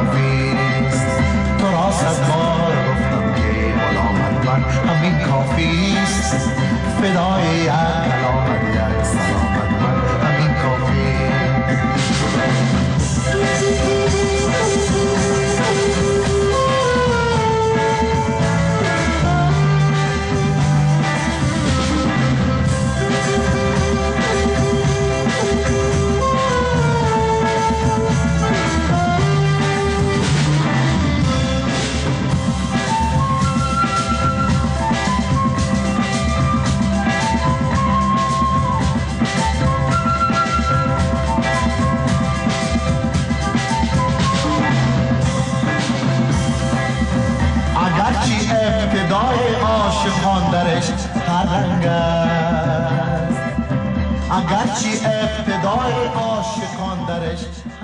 رنگ است، اگرچه ابتدای عاشقان درش